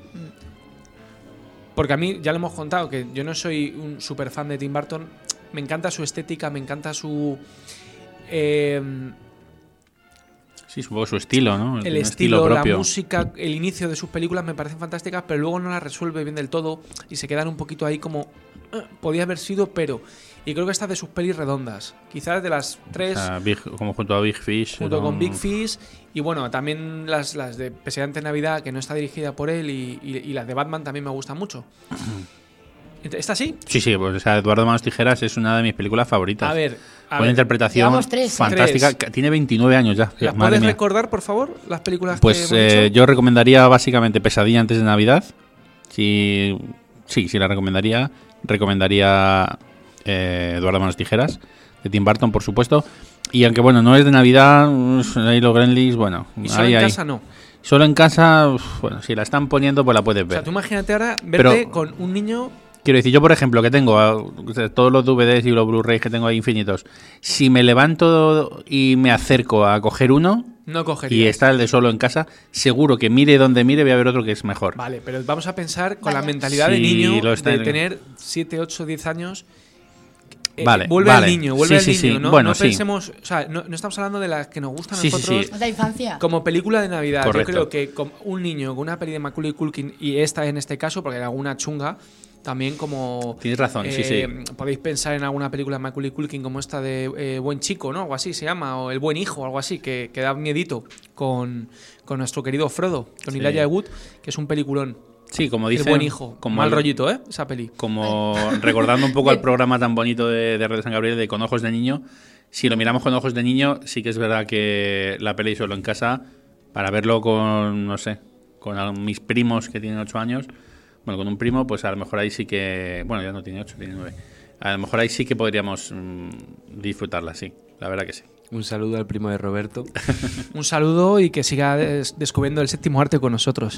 Porque a mí, ya lo hemos contado, que yo no soy un super fan de Tim Burton. Me encanta su estética, me encanta su... eh, Sí, es un poco su estilo, ¿no? el Un estilo, la propio. música, el inicio de sus películas me parecen fantásticas, pero luego no las resuelve bien del todo y se quedan un poquito ahí como... "Eh, podía haber sido, pero... Y creo que esta es de sus pelis redondas. Quizás de las tres... O sea, Big- como junto a Big Fish. junto ¿no? con Big Fish y bueno, también las, las de Presidente Navidad, que no está dirigida por él, y, y- y las de Batman también me gustan mucho. ¿Esta sí? Sí, sí, pues o sea, Eduardo Manos Tijeras es una de mis películas favoritas. A ver, a Buena ver, interpretación, Llevamos tres, ¿eh? fantástica. Tres. Tiene veintinueve años ya. ¿las Madre puedes mía. recordar, por favor, las películas Pues que hemos eh, dicho? yo recomendaría básicamente Pesadilla antes de Navidad. Si sí, sí la recomendaría. Recomendaría eh, Eduardo Manos Tijeras, de Tim Burton, por supuesto. Y aunque, bueno, no es de Navidad, ahí los Gremlins, bueno... Y solo ahí, en ahí. casa no. Solo en casa, uf, bueno, si la están poniendo, pues la puedes O ver. sea, tú imagínate ahora verte Pero- con un niño... Quiero decir, yo por ejemplo, que tengo o sea, todos los D V Ds y los Blu-rays que tengo ahí infinitos, si me levanto y me acerco a coger uno No cogerías. y está el de solo en casa, seguro que mire donde mire voy a ver otro que es mejor. Vale, pero vamos a pensar con Vaya. la mentalidad de Sí, niño, lo está de en- tener siete, ocho, diez años. Eh, Vale, vuelve vale. al niño, vuelve Sí, al sí, niño, sí. ¿no? Bueno, no sí. pensemos, o sea, no, no estamos hablando de las que nos gustan a Sí, sí, nosotros sí. La infancia. como película de Navidad. Correcto. Yo creo que con un niño con una peli de Macaulay Culkin, y esta en este caso, porque hay alguna chunga, también como... Tienes razón, sí, sí. Podéis pensar en alguna película de Macaulay Culkin como esta de eh, Buen Chico, ¿no? Algo así se llama, o El Buen Hijo, algo así, que, que da miedito con, con nuestro querido Frodo, con Sí. Elijah Wood, que es un peliculón. Sí, como El dice. Buen Hijo. Como Mal el- rollito, ¿eh? Esa peli. Como recordando un poco al programa tan bonito de, de Red de San Gabriel de Con Ojos de Niño. Si lo miramos con ojos de niño, sí que es verdad que la peli solo en casa, para verlo con, no sé, con a- mis primos que tienen ocho años, bueno, con un primo, pues a lo mejor ahí sí que, bueno, ya no tiene ocho, tiene nueve. A lo mejor ahí sí que podríamos mm, disfrutarla, sí, la verdad que sí. Un saludo al primo de Roberto. Un saludo y que siga des- descubriendo el séptimo arte con nosotros.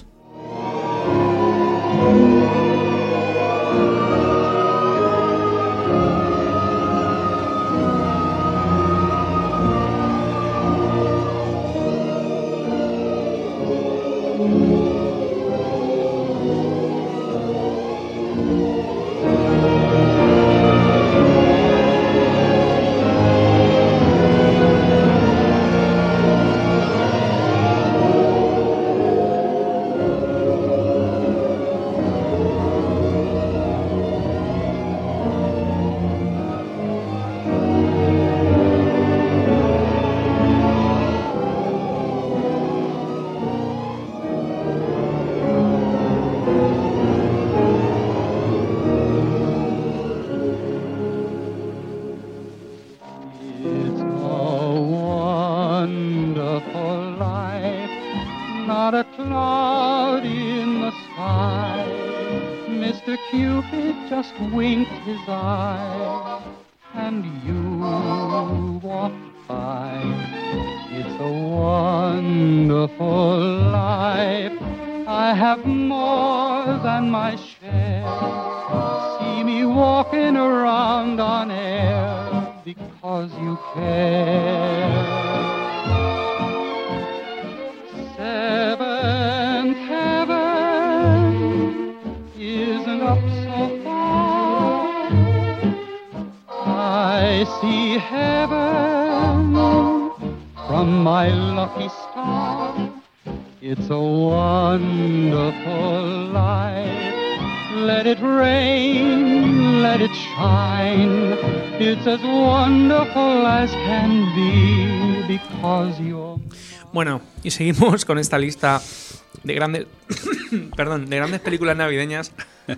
It's a wonderful life, not a cloud in the sky. Mister Cupid just winked his eye, and you walked by. It's a wonderful life, I have more than my share. See me walking around on air because you care. Seventh heaven isn't up so far. I see heaven from my lucky star. It's a wonderful life. Let it rain, let it shine. It's as wonderful as can be because you're... Bueno, y seguimos con esta lista de grandes, perdón, de grandes películas navideñas.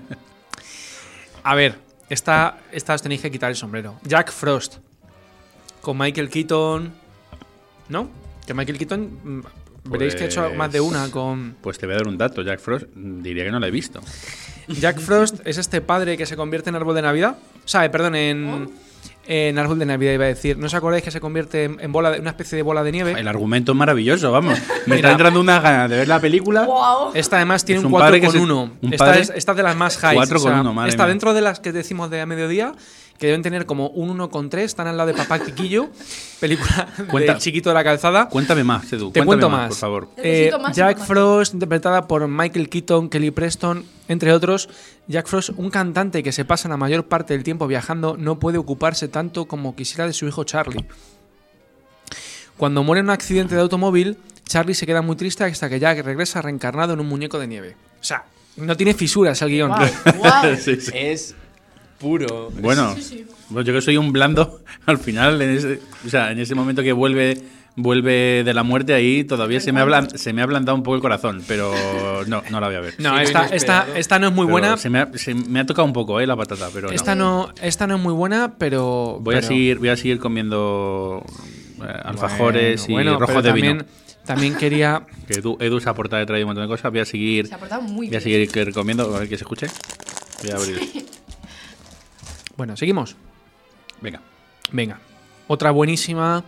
A ver, esta, esta os tenéis que quitar el sombrero. Jack Frost, con Michael Keaton, ¿no? Que Michael Keaton, mm, veréis que ha hecho Pues- más de una con... Pues te voy a dar un dato, Jack Frost, diría que no la he visto. Jack Frost es este padre que se convierte en árbol de Navidad. O sea, perdón, en, en árbol de Navidad iba a decir. ¿No os acordáis que se convierte en, en bola de, una especie de bola de nieve? El argumento es maravilloso, vamos. Me Mira. está entrando una ganas de ver la película. ¡Wow! Esta además tiene Es un un padre cuatro con que se- uno. un Esta padre- es, esta es de las más high. cuatro con uno, madre Está mía. dentro de las que decimos de a mediodía, que deben tener como un uno con tres. Están al lado de Papá Quiquillo, película Cuenta- del chiquito de la calzada. Cuéntame más, Edu. Te cuéntame cuento más, más. por favor. Eh, Necesito más Jack información. Frost, interpretada por Michael Keaton, Kelly Preston, entre otros. Jack Frost, un cantante que se pasa la mayor parte del tiempo viajando, no puede ocuparse tanto como quisiera de su hijo Charlie. Cuando muere en un accidente de automóvil, Charlie se queda muy triste hasta que Jack regresa reencarnado en un muñeco de nieve. O sea, no tiene fisuras el guión. Guau, guau. Sí, sí. Es puro. Bueno, pues yo que soy un blando, al final, en ese, o sea, en ese momento que vuelve vuelve de la muerte, ahí todavía se me, ha ablan- se me ha ablandado un poco el corazón, pero no, no la voy a ver. No, Sí, esta, inesperado. esta, esta no es muy Pero buena. Se me, ha, se me ha tocado un poco, eh, la patata, pero Esta no. no, esta no es muy buena, pero. Voy a pero- seguir, voy a seguir comiendo eh, alfajores Bueno, bueno, y rojo pero de también, vino. También quería. Que Edu, Edu se ha aportado y ha traído un montón de cosas. Voy a seguir, Se ha portado muy voy a bien. seguir recomiendo, a ver que se escuche. Voy a abrir. Bueno, seguimos. Venga. Venga. Otra buenísima.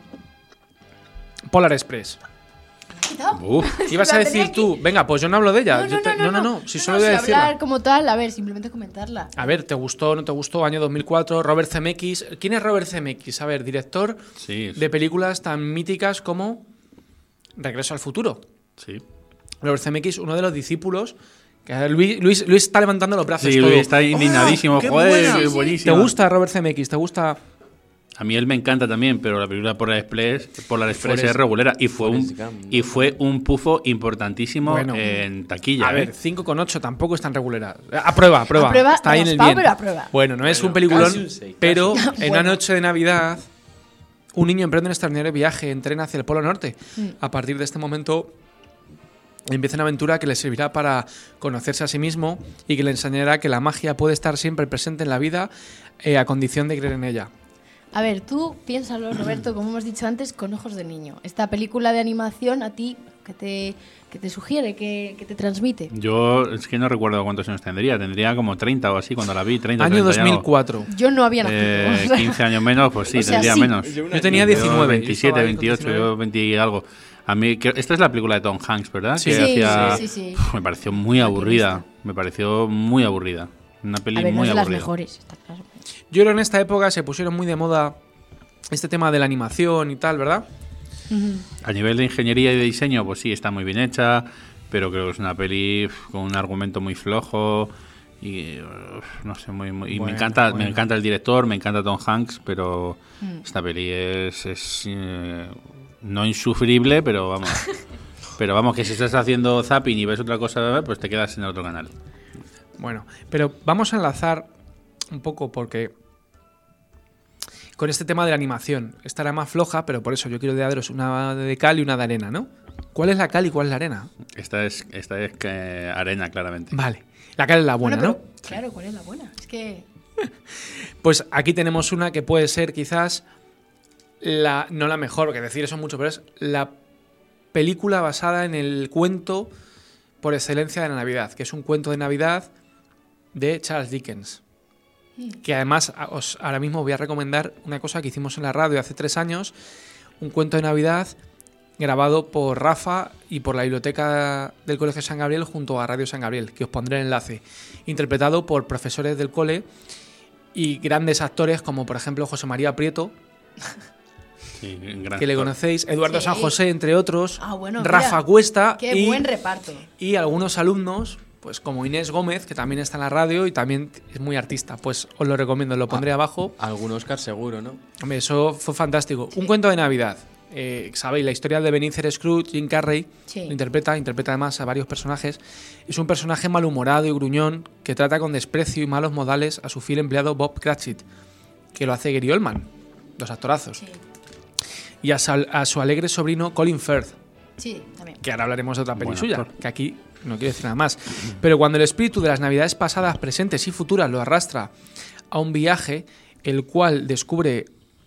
Polar Express. Uf. Ibas a La decir tenía tú. Venga, pues yo no hablo de ella. No, Yo no, te- no, no, no. Si No, solo no, voy a si decirla. hablar como tal, a ver, simplemente comentarla. A ver, ¿te gustó o no te gustó? Año dos mil cuatro, Robert Zemeckis. ¿Quién es Robert Zemeckis? A ver, director Sí, de películas tan míticas como Regreso al futuro. sí. Robert Zemeckis, uno de los discípulos. Que Luis, Luis, Luis está levantando los brazos. Sí, todo. Luis está indignadísimo. ¡Oh, qué Joder, buena! qué ¿Te buenísimo. gusta Robert Zemeckis? ¿Te gusta? A mí él me encanta también, pero la película Polar Express, Polar Express Forrest- es regulera y fue Forrest un Gump, ¿no? y fue un pufo importantísimo Bueno. en taquilla. A ¿eh? ver, cinco coma ocho tampoco es tan regular. Aprueba, aprueba. Aprueba, Está ahí en el raspado, bien. pero aprueba. Bueno, no es Bueno, un peliculón, casi un seis, pero casi. en una Bueno. noche de Navidad un niño emprende un extraordinario viaje en tren hacia el Polo Norte. Mm. A partir de este momento empieza una aventura que le servirá para conocerse a sí mismo y que le enseñará que la magia puede estar siempre presente en la vida eh, a condición de creer en ella. A ver, tú piénsalo, Roberto, como hemos dicho antes, con ojos de niño. Esta película de animación a ti, ¿qué te, qué te sugiere, qué, qué te transmite? Yo es que no recuerdo cuántos años tendría, tendría como treinta o así cuando la vi, treinta, Año treinta y dos algo. mil cuatro. Yo no había nacido. Eh, o sea, quince años menos, pues sí, O sea, tendría sí. menos. Yo tenía Yo diecinueve. veintisiete, Yo estaba ahí con veintiocho, yo diecinueve. veinte y algo. A mí, que- esta es la película de Tom Hanks, ¿verdad? Sí. Que Sí, hacía- sí, sí, sí. Uf, me pareció muy aburrida. Me pareció muy aburrida. Una peli A ver, no muy es de las aburrida. mejores, está claro. Yo creo que en esta época se pusieron muy de moda este tema de la animación y tal, ¿verdad? Ujú. A nivel de ingeniería y de diseño, pues sí, está muy bien hecha, pero creo que es una peli uf, con un argumento muy flojo y uf, no sé, muy, muy- y Bueno, me encanta, bueno. me encanta el director, me encanta Tom Hanks, pero Mm. esta peli es, es, eh, no insufrible, pero vamos, pero vamos que si estás haciendo zapping y ves otra cosa, pues te quedas en el otro canal. Bueno, pero vamos a enlazar un poco porque con este tema de la animación. Esta era más floja, pero por eso yo quiero daros una de cal y una de arena, ¿no? ¿Cuál es la cal y cuál es la arena? Esta es, esta es que arena, claramente. Vale, la cal es la buena, Bueno, ¿no? pero, claro, ¿cuál es la buena? Es que... Pues aquí tenemos una que puede ser quizás la, no la mejor, porque decir eso es mucho, pero es la película basada en el cuento por excelencia de la Navidad, que es un cuento de Navidad de Charles Dickens. Que además a- os, ahora mismo voy a recomendar una cosa que hicimos en la radio hace tres años, un cuento de Navidad grabado por Rafa y por la biblioteca del Colegio San Gabriel junto a Radio San Gabriel, que os pondré el enlace, interpretado por profesores del cole y grandes actores como por ejemplo José María Prieto, Sí, un gran que le actor. conocéis, Eduardo Sí. San José, entre otros, Ah, bueno, Rafa mira, Cuesta Qué y, buen reparto. y algunos alumnos, pues como Inés Gómez, que también está en la radio y también es muy artista. Pues os lo recomiendo, lo pondré abajo. Algún Oscar seguro, ¿no? Hombre, eso fue fantástico. Un cuento de Navidad. Eh, Sabéis, la historia de Ebenezer Scrooge, Jim Carrey Sí. lo interpreta, interpreta además a varios personajes. Es un personaje malhumorado y gruñón que trata con desprecio y malos modales a su fiel empleado Bob Cratchit, que lo hace Gary Oldman, dos actorazos. Sí, Y a, sal- a su alegre sobrino Colin Firth, sí, también. que ahora hablaremos de otra peli Buen suya, actor. que aquí no quiero decir nada más. Pero cuando el espíritu de las navidades pasadas, presentes y futuras lo arrastra a un viaje, el cual descubre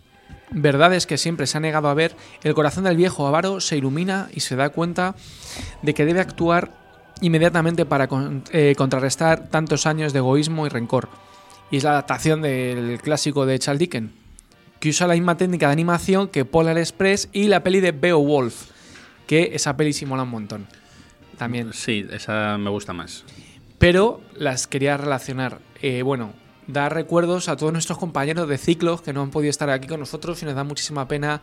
verdades que siempre se ha negado a ver, el corazón del viejo avaro se ilumina y se da cuenta de que debe actuar inmediatamente para con- eh, contrarrestar tantos años de egoísmo y rencor. Y es la adaptación del clásico de Charles Dickens, que usa la misma técnica de animación que Polar Express y la peli de Beowulf, que esa peli sí mola un montón. También. Sí, esa me gusta más. Pero las quería relacionar. Eh, bueno, dar recuerdos a todos nuestros compañeros de ciclos que no han podido estar aquí con nosotros y nos da muchísima pena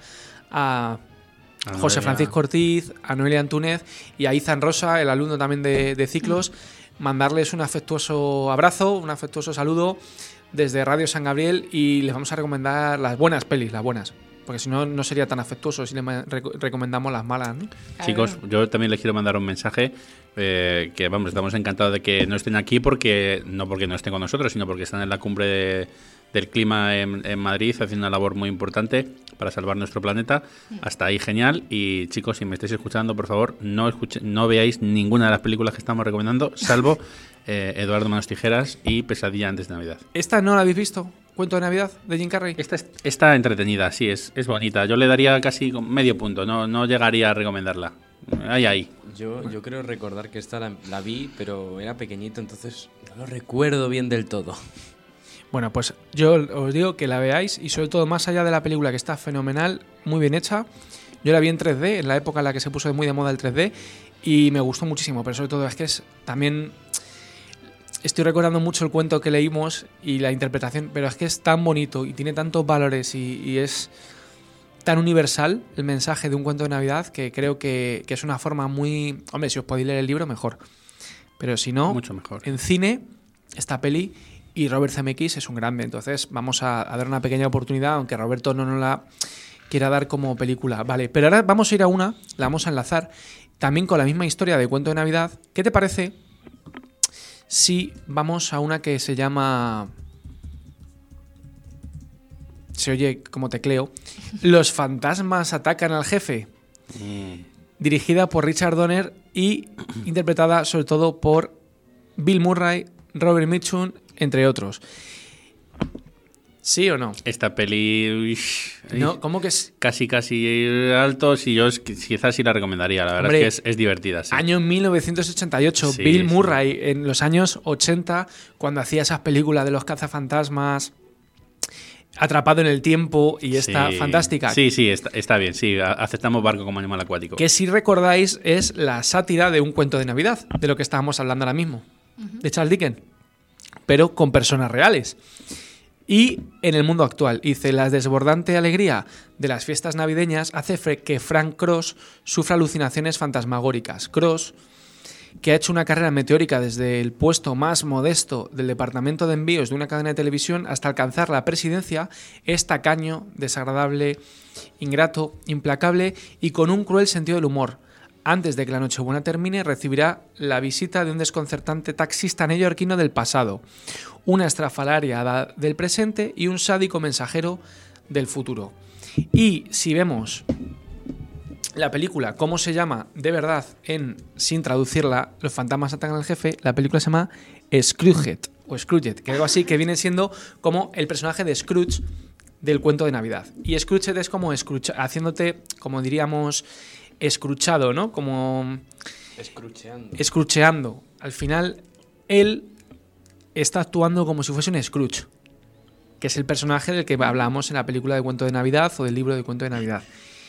a A José Noelia. Francisco Ortiz, a Noelia Antúnez y a Izan Rosa, el alumno también de, de ciclos, mandarles un afectuoso abrazo, un afectuoso saludo desde Radio San Gabriel y les vamos a recomendar las buenas pelis, las buenas. Porque si no, no sería tan afectuoso si les ma- reco- recomendamos las malas, ¿no? Chicos, yo también les quiero mandar un mensaje eh, que vamos, estamos encantados de que no estén aquí porque no porque no estén con nosotros, sino porque están en la cumbre de- del clima en, en Madrid haciendo una labor muy importante para salvar nuestro planeta. Hasta ahí genial. Y chicos, si me estáis escuchando, por favor, no escuche, no veáis ninguna de las películas que estamos recomendando, salvo eh, Eduardo Manos Tijeras y Pesadilla antes de Navidad. ¿Esta no la habéis visto? ¿Cuento de Navidad de Jim Carrey? Esta es- está entretenida, sí, es, es bonita. Yo le daría casi con medio punto, no, no llegaría a recomendarla. Ahí, ahí. Yo, yo creo recordar que esta la, la vi, pero era pequeñito, entonces No lo recuerdo bien del todo. Bueno, pues yo os digo que la veáis y sobre todo más allá de la película que está fenomenal, muy bien hecha. Yo la vi en tres D, en la época en la que se puso muy de moda el tres D y me gustó muchísimo, pero sobre todo es que es también... Estoy recordando mucho el cuento que leímos y la interpretación, pero es que es tan bonito y tiene tantos valores y, y es tan universal el mensaje de un cuento de Navidad que creo que, que es una forma muy... Hombre, si os podéis leer el libro, mejor. Pero si no, Mucho mejor. En cine, esta peli y Robert Zemeckis es un grande. Entonces vamos a, a dar una pequeña oportunidad, aunque Roberto no nos la quiera dar como película. Vale, pero ahora vamos a ir a una, la vamos a enlazar, también con la misma historia de cuento de Navidad. ¿Qué te parece si vamos a una que se llama... Se oye como tecleo. Los fantasmas atacan al jefe. Mm. Dirigida por Richard Donner y interpretada sobre todo por Bill Murray, Robert Mitchum, entre otros. ¿Sí o no? Esta peli... uy, No, ¿cómo que es? Casi, casi altos y yo es que quizás sí la recomendaría. La verdad Hombre, es que es, es divertida. Sí. Año mil novecientos ochenta y ocho, Sí, Bill sí. Murray, en los años ochenta, cuando hacía esas películas de los cazafantasmas, Atrapado en el tiempo, y está Sí. fantástica. Sí, sí, está, está bien. Sí, a- aceptamos barco como animal acuático. Que si recordáis es la sátira de un cuento de Navidad, de lo que estábamos hablando ahora mismo, de Charles Dickens, pero con personas reales. Y en el mundo actual, dice, la desbordante alegría de las fiestas navideñas hace fre- que Frank Cross sufra alucinaciones fantasmagóricas. Cross, que ha hecho una carrera meteórica desde el puesto más modesto del departamento de envíos de una cadena de televisión hasta alcanzar la presidencia, es tacaño, desagradable, ingrato, implacable y con un cruel sentido del humor. Antes de que la Nochebuena termine, recibirá la visita de un desconcertante taxista neoyorquino del pasado, una estrafalaria hada del presente y un sádico mensajero del futuro. Y si vemos la película, ¿cómo se llama de verdad en sin traducirla? Los fantasmas atacan al jefe. La película se llama Scrooged o Scrooged, que algo así, que viene siendo como el personaje de Scrooge del cuento de Navidad. Y Scrooged es como escrucha, haciéndote, como diríamos, escruchado, ¿no? Como Escrucheando. escrucheando. Al final, él está actuando como si fuese un Scrooge, que es el personaje del que hablamos en la película de cuento de Navidad o del libro de cuento de Navidad.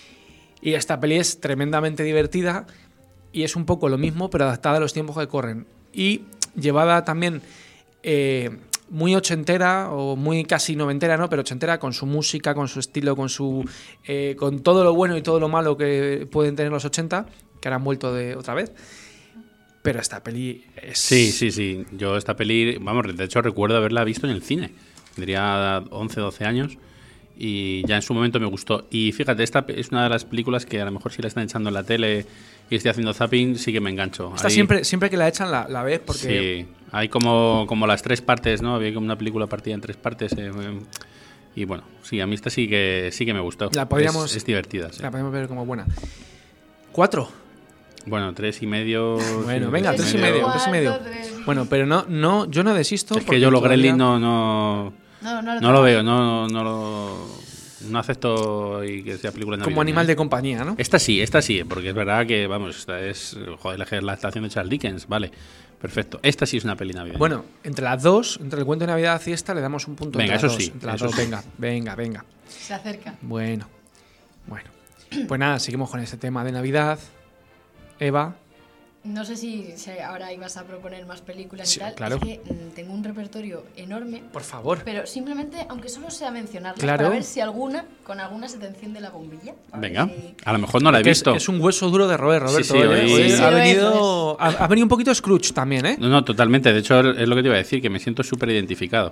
Y esta peli es tremendamente divertida y es un poco lo mismo, pero adaptada a los tiempos que corren. Y llevada también eh, muy ochentera o muy casi noventera, ¿no? Pero ochentera, con su música, con su estilo, con su eh, con todo lo bueno y todo lo malo que pueden tener los ochenta, que ahora han vuelto de otra vez. Pero esta peli es... Sí, sí, sí. Yo esta peli, vamos, de hecho recuerdo haberla visto en el cine. Tendría once, doce años y ya en su momento me gustó. Y fíjate, esta es una de las películas que a lo mejor si la están echando en la tele y estoy haciendo zapping, sí que me engancho. Esta Ahí- siempre, siempre que la echan la, la ves porque... Sí, hay como, como las tres partes, ¿no? Había como una película partida en tres partes. eh, eh, y bueno, sí, a mí esta sí que, sí que me gustó. La podríamos- Es, es divertida, sí. La podemos ver como buena. ¿Cuatro? Bueno, tres y medio... Bueno, sí, venga, tres y medio, tres y medio. Bueno, pero no, no, yo no desisto. Es que porque yo lo todavía- Gremlins no, no, No, no, no lo veo, no, no lo... No acepto y que sea película Como navideña. animal de compañía, ¿no? Esta sí, esta sí, porque es verdad que, vamos, esta es, joder, la, la adaptación de Charles Dickens, vale, perfecto. Esta sí es una peli navideña. Bueno, entre las dos, entre el cuento de Navidad y esta, le damos un punto. Venga, entre las eso dos, sí, entre las eso dos. sí. Venga, venga, venga. Se acerca. Bueno, bueno. Pues nada, seguimos con este tema de Navidad. Eva, No sé si, si ahora ibas a proponer más películas Sí, y tal. claro. Es que mm, tengo un repertorio enorme, por favor. pero simplemente, aunque solo sea mencionarlas, Claro. para ver si alguna, con alguna se te enciende la bombilla. A ver Venga, si- a lo mejor no la he Porque es, visto. es un hueso duro de roer, Roberto. Sí, sí, ¿eh? hoy- Hoy Sí, ha lo es, venido, ha, ha venido un poquito Scrooge también, ¿eh? No, no, totalmente. De hecho, es lo que te iba a decir, que me siento súper identificado.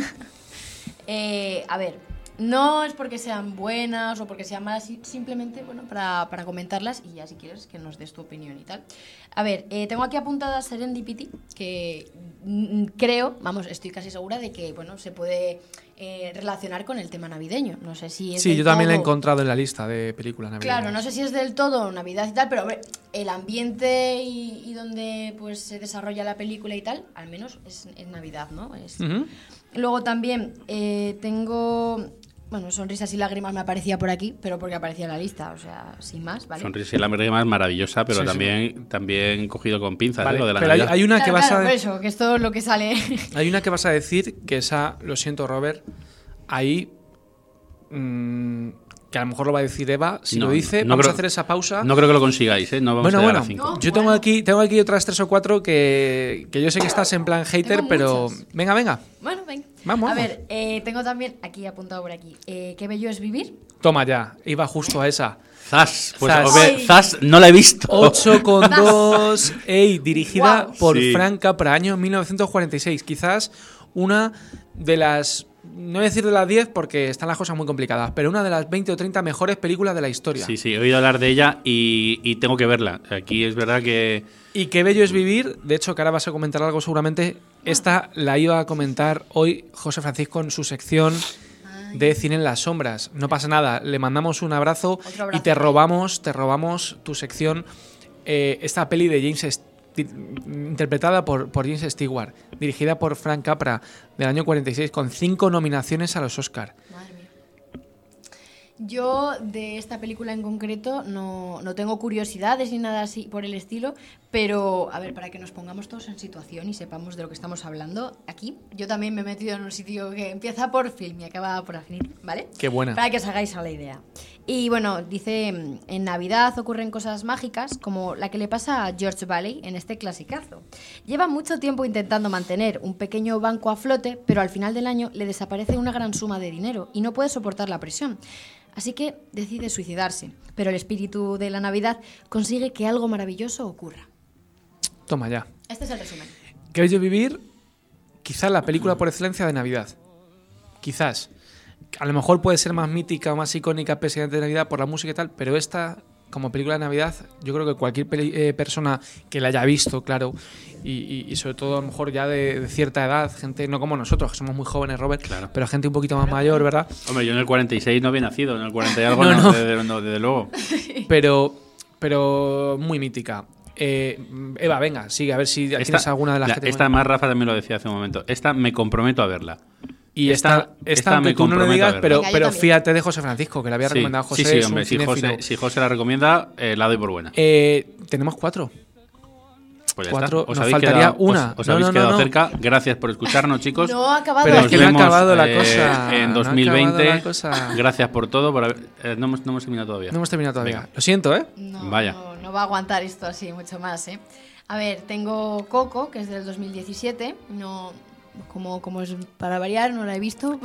Eh, a ver, no es porque sean buenas o porque sean malas, si- simplemente, bueno, para, para comentarlas y ya si quieres que nos des tu opinión y tal. A ver, eh, tengo aquí apuntada Serendipity, que mm, creo, vamos, estoy casi segura de que, bueno, se puede eh, relacionar con el tema navideño. No sé si es Sí, del yo también la he todo- encontrado en la lista de películas navideñas. Claro, no sé si es del todo Navidad y tal, pero hombre, el ambiente y, y donde pues se desarrolla la película y tal, al menos es, es Navidad, ¿no? Es, Ujú. Luego también eh, tengo Bueno, Sonrisas y lágrimas me aparecía por aquí, pero porque aparecía en la lista, o sea, sin más, ¿vale? Sonrisas y lágrimas maravillosa, pero Sí, sí. también, también cogido con pinzas, Vale, ¿eh? Lo de la pero hay, Navidad. hay una Claro, que vas claro, a por eso, que es todo lo que sale. hay una que vas a decir que esa, lo siento, Robert, ahí mmm, que a lo mejor lo va a decir Eva. Si No, lo dice, no vamos creo- a hacer esa pausa. No creo que lo consigáis, ¿eh? No vamos bueno, a llegar bueno, a cinco. No. yo tengo Bueno. aquí, tengo aquí otras tres o cuatro que, que yo sé que estás en plan hater, Tengo pero muchas. venga, venga, Bueno, venga. Vamos, A vamos. ver, eh, tengo también aquí apuntado por aquí. Eh, ¿Qué bello es vivir? toma ya, iba justo a esa. Zas, pues Zas. a ver, Ay. Zas no la he visto. ocho coma dos, ey, dirigida Guau. por Sí. Frank Capra, año mil novecientos cuarenta y seis. Quizás una de las, no voy a decir de las diez porque están las cosas muy complicadas, pero una de las veinte o treinta mejores películas de la historia. Sí, sí, he oído hablar de ella y, y tengo que verla. Aquí es verdad que... Y qué bello es vivir. De hecho, que ahora vas a comentar algo seguramente. Esta la iba a comentar hoy José Francisco en su sección de Cine en las Sombras. No pasa nada, le mandamos un abrazo, Otro abrazo. y te robamos, te robamos tu sección. Eh, esta peli de James St- interpretada por, por James Stewart, dirigida por Frank Capra, del año cuarenta y seis, con cinco nominaciones a los Oscar. Madre mía. Yo de esta película en concreto no, no tengo curiosidades ni nada así por el estilo, pero a ver, para que nos pongamos todos en situación y sepamos de lo que estamos hablando aquí, yo también me he metido en un sitio que empieza por film y acaba por Affinity, ¿vale? Qué buena. Para que os hagáis a la idea. Y bueno, dice, en Navidad ocurren cosas mágicas como la que le pasa a George Bailey en este clasicazo. Lleva mucho tiempo intentando mantener un pequeño banco a flote, pero al final del año le desaparece una gran suma de dinero y no puede soportar la presión. Así que decide suicidarse, pero el espíritu de la Navidad consigue que algo maravilloso ocurra. Toma ya. Este es el resumen. Qué bello vivir, quizás la película por excelencia de Navidad. Quizás. A lo mejor puede ser más mítica o más icónica Presidente de Navidad por la música y tal, pero esta, como película de Navidad, yo creo que cualquier peli- eh, persona que la haya visto, claro, y, y- y sobre todo a lo mejor ya de, de cierta edad, gente no como nosotros, que somos muy jóvenes, Robert, Claro. pero gente un poquito más mayor, ¿verdad? Hombre, yo en el cuarenta y seis no había nacido, en el cuarenta y algo No, no, no. Desde, no, desde luego. Pero, pero muy mítica. Eh, Eva, venga, sigue, a ver si tienes alguna de las la- que tengo. Esta más Rafa también lo decía hace un momento. Esta me comprometo a verla. Y esta, esta- esta, esta aunque me tú no lo comprometo a digas, verla. pero, Venga, yo pero también. fíjate de José Francisco, que le había Sí, recomendado José. sí, sí, es un hombre, si cinéfilo. José, si José la recomienda, eh, la doy por buena. Eh, tenemos cuatro. Pues ya cuatro, está. Os nos habéis faltaría quedado, una. Os, os No, habéis no, no, quedado no. cerca. Gracias por escucharnos, chicos. No ha acabado. Pero es Nos que no ha vemos, acabado la eh, cosa. En No ha dos mil veinte. acabado la cosa. Gracias por todo. Por haber- eh, no, hemos, no hemos terminado todavía. No hemos terminado todavía. Venga. Lo siento, ¿eh? No, Vaya. No, no va a aguantar esto así mucho más, ¿eh? A ver, tengo Coco, que es del dos mil diecisiete. No, como, como es para variar, no la he visto.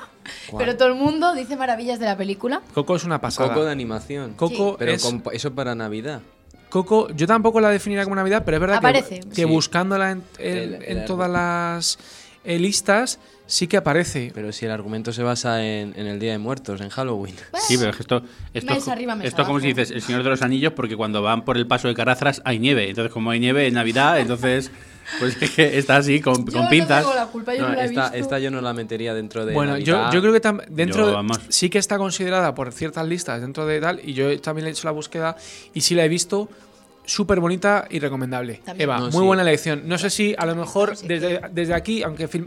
Pero todo el mundo dice maravillas de la película. Coco es una pasada. Coco de animación. Coco Pero es... con- eso para Navidad. Coco, yo tampoco la definiría como Navidad, pero es verdad Aparece. que, que Sí. buscándola en, en- El- en el todas las eh, listas sí que aparece. Pero si el argumento se basa en, en el Día de Muertos, en Halloween. Sí, pero es que esto, esto, Mes arriba, mes esto como si abajo. dices El Señor de los Anillos, porque cuando van por el paso de Carazras hay nieve. Entonces, como hay nieve en Navidad, entonces pues es que está así, con, Yo con no pinzas. tengo la culpa, yo no, No, la he esta, visto. esta yo no la metería dentro de Bueno, yo, Navidad. yo creo que tam- dentro Yo, de- vamos. sí que está considerada por ciertas listas dentro de tal, y yo también le he hecho la búsqueda y sí la he visto. Súper bonita y recomendable. También. Eva, No, muy sí. buena elección. No sé si a lo mejor Sí. desde, desde aquí, aunque film,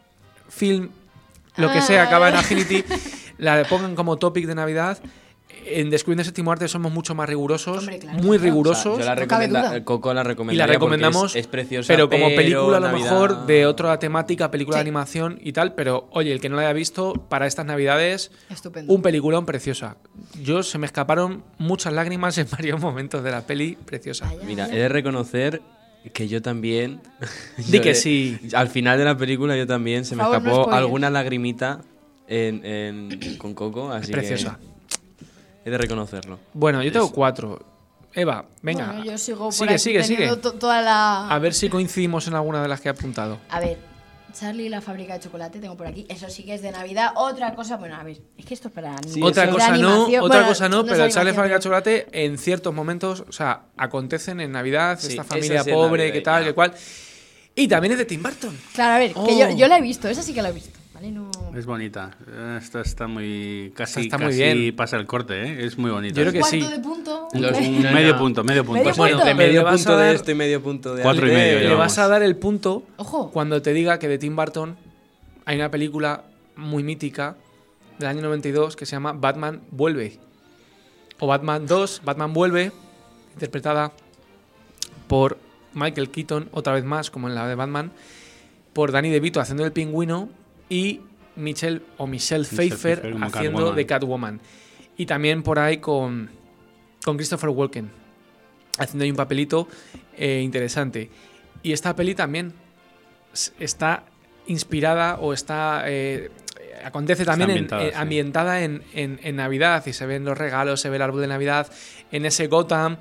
film lo que Ah. sea, acaba en Affinity, la pongan como topic de Navidad. En Descubriendo el Séptimo Arte somos mucho más rigurosos, Hombre, claro, muy claro. O sea, rigurosos. yo la No cabe recomenda- duda. Coco la Y recomendaría la recomendamos, porque es, es preciosa, pero como película a lo Navidad- mejor de otra temática, película Sí. de animación y tal, pero oye, el que no la haya visto, para estas Navidades, Estupendo. un peliculón preciosa. Yo se me escaparon muchas lágrimas en varios momentos de la peli, preciosa. Vaya, Mira, vaya. he de reconocer que yo también... Di yo que he- sí. Al final de la película yo también se me Por favor, no escapó spoilers. alguna lagrimita en, en- con Coco, así Es preciosa. que he de reconocerlo. Bueno, yo tengo Es- cuatro. Eva, venga. Bueno, yo sigo por sigue, aquí sigue, sigue. teniendo to- toda la... A ver si coincidimos en alguna de las que he apuntado. A ver, Charlie y la fábrica de chocolate tengo por aquí. Eso sí que es de Navidad. Otra cosa, bueno, a ver, es que esto es para Sí, otra eso- cosa de no, animación. otra Bueno, cosa no, es pero el Charlie animación, Fábrica de pero- Chocolate en ciertos momentos, o sea, acontecen en Navidad, Sí, esta esa familia sí es pobre, Navidad, que tal, ya. que cual. Y también es de Tim Burton. Claro, a ver, que Oh. yo, yo la he visto, esa sí que la he visto. ¿Vale? No... Es bonita. Eh, Esta está muy. Casi, Está muy casi bien. pasa el corte, ¿eh? Es muy bonita. Yo creo que ¿Cuarto sí. de punto? Los- Un No, medio no. punto, medio punto. Medio Bueno, punto. De pero medio le vas punto a de dar- esto y medio punto de Cuatro y Ale. medio, Le llevamos. vas a dar el punto Ojo. cuando te diga que de Tim Burton hay una película muy mítica del año noventa y dos que se llama Batman Vuelve. O Batman dos, Batman Vuelve, interpretada por Michael Keaton, otra vez más, como en la de Batman, por Danny DeVito haciendo el Pingüino y Michelle o Michelle Pfeiffer, Pfeiffer como haciendo Catwoman. de Catwoman. Y también por ahí con, con Christopher Walken, haciendo ahí un papelito eh, interesante. Y esta peli también s- está inspirada o está... Eh, acontece también en- ambientada, eh, sí. ambientada en, en- en Navidad, y se ven los regalos, se ve el árbol de Navidad en ese Gotham,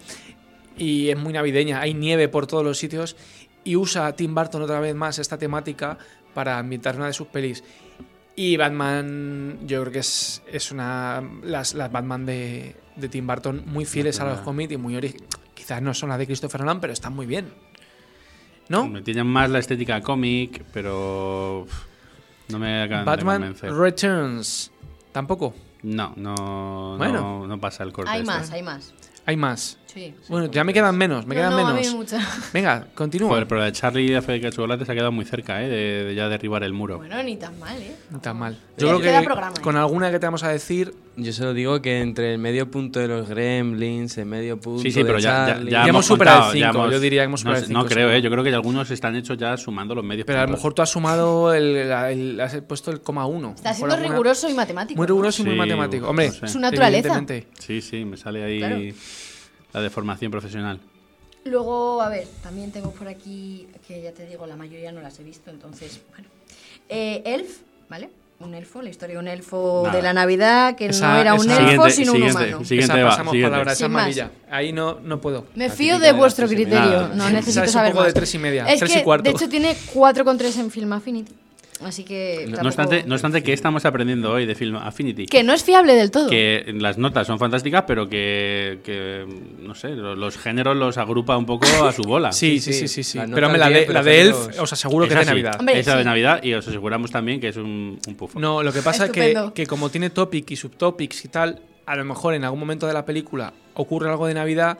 y es muy navideña, hay nieve por todos los sitios, y usa Tim Burton otra vez más esta temática para ambientar una de sus pelis. Y Batman, yo creo que es, es una. Las, las Batman de, de Tim Burton muy fieles a los cómics y muy ori- quizás no son las de Christopher Nolan, pero están muy bien. ¿No? Me tienen más la estética cómic, pero uf, no me acaban Batman de convencer. Returns. Tampoco. No, no, Bueno. no, no pasa el corte. Hay este. más, hay más. Hay más. Sí. Bueno, ya me quedan menos, me No, quedan no, a mí menos. muchas. Venga, continúa. Joder, pero la de Charlie y la fábrica de chocolate se ha quedado muy cerca, ¿eh? De, de ya derribar el muro. Bueno, ni tan mal, ¿eh? No tan mal. Ya Yo queda creo que programa, ¿eh? con alguna que te vamos a decir, Yo solo digo que entre el medio punto de los Gremlins, el medio punto Sí, sí, pero de ya, ya, Charlie... ya Ya hemos superado el ya cinco, yo diría que hemos superado no, el cinco, No creo, seguro. ¿eh? Yo creo que algunos están hechos ya sumando los medios pero a lo puntos. mejor tú has sumado el, la- el- has puesto el coma uno. Está Por siendo alguna- riguroso y matemático. Muy riguroso y muy Sí, matemático. no Hombre, sé. Su naturaleza. evidentemente. Sí, sí, me sale ahí Claro. la deformación profesional. Luego, a ver, también tengo por aquí, que ya te digo, la mayoría no las he visto, entonces, bueno. Eh, Elf, ¿vale? Un elfo, la historia de un elfo Nada. de la Navidad, que Esa- no era un esa- elfo, Siguiente, sino siguiente, un humano. siguiente. Esa va, pasamos siguiente. palabra, esa Sin más. amarilla. Ahí no, no puedo. Me La fío típica de de vuestro las tres y criterio, media. no Esa necesito es un saber poco de más. tres y media, Es tres que, y cuarto. de hecho, tiene cuatro coma tres en Film Affinity, así que No, tampoco- no obstante, no obstante, ¿qué estamos aprendiendo hoy de Film Affinity? Que no es fiable del todo. Que las notas son fantásticas, pero que, que, no sé, lo- los géneros los agrupa un poco a su bola. Sí, Sí, sí, sí, sí. sí. sí. Las Pero notas hombre, la bien, de, pero la de Elf, géneros- os aseguro que es Esa de sí, Navidad. Hombre, esa de sí. Navidad, y os aseguramos también que es un, un pufo. No, lo que pasa es que, Estupendo. que como tiene topic y subtopics y tal, a lo mejor en algún momento de la película ocurre algo de Navidad.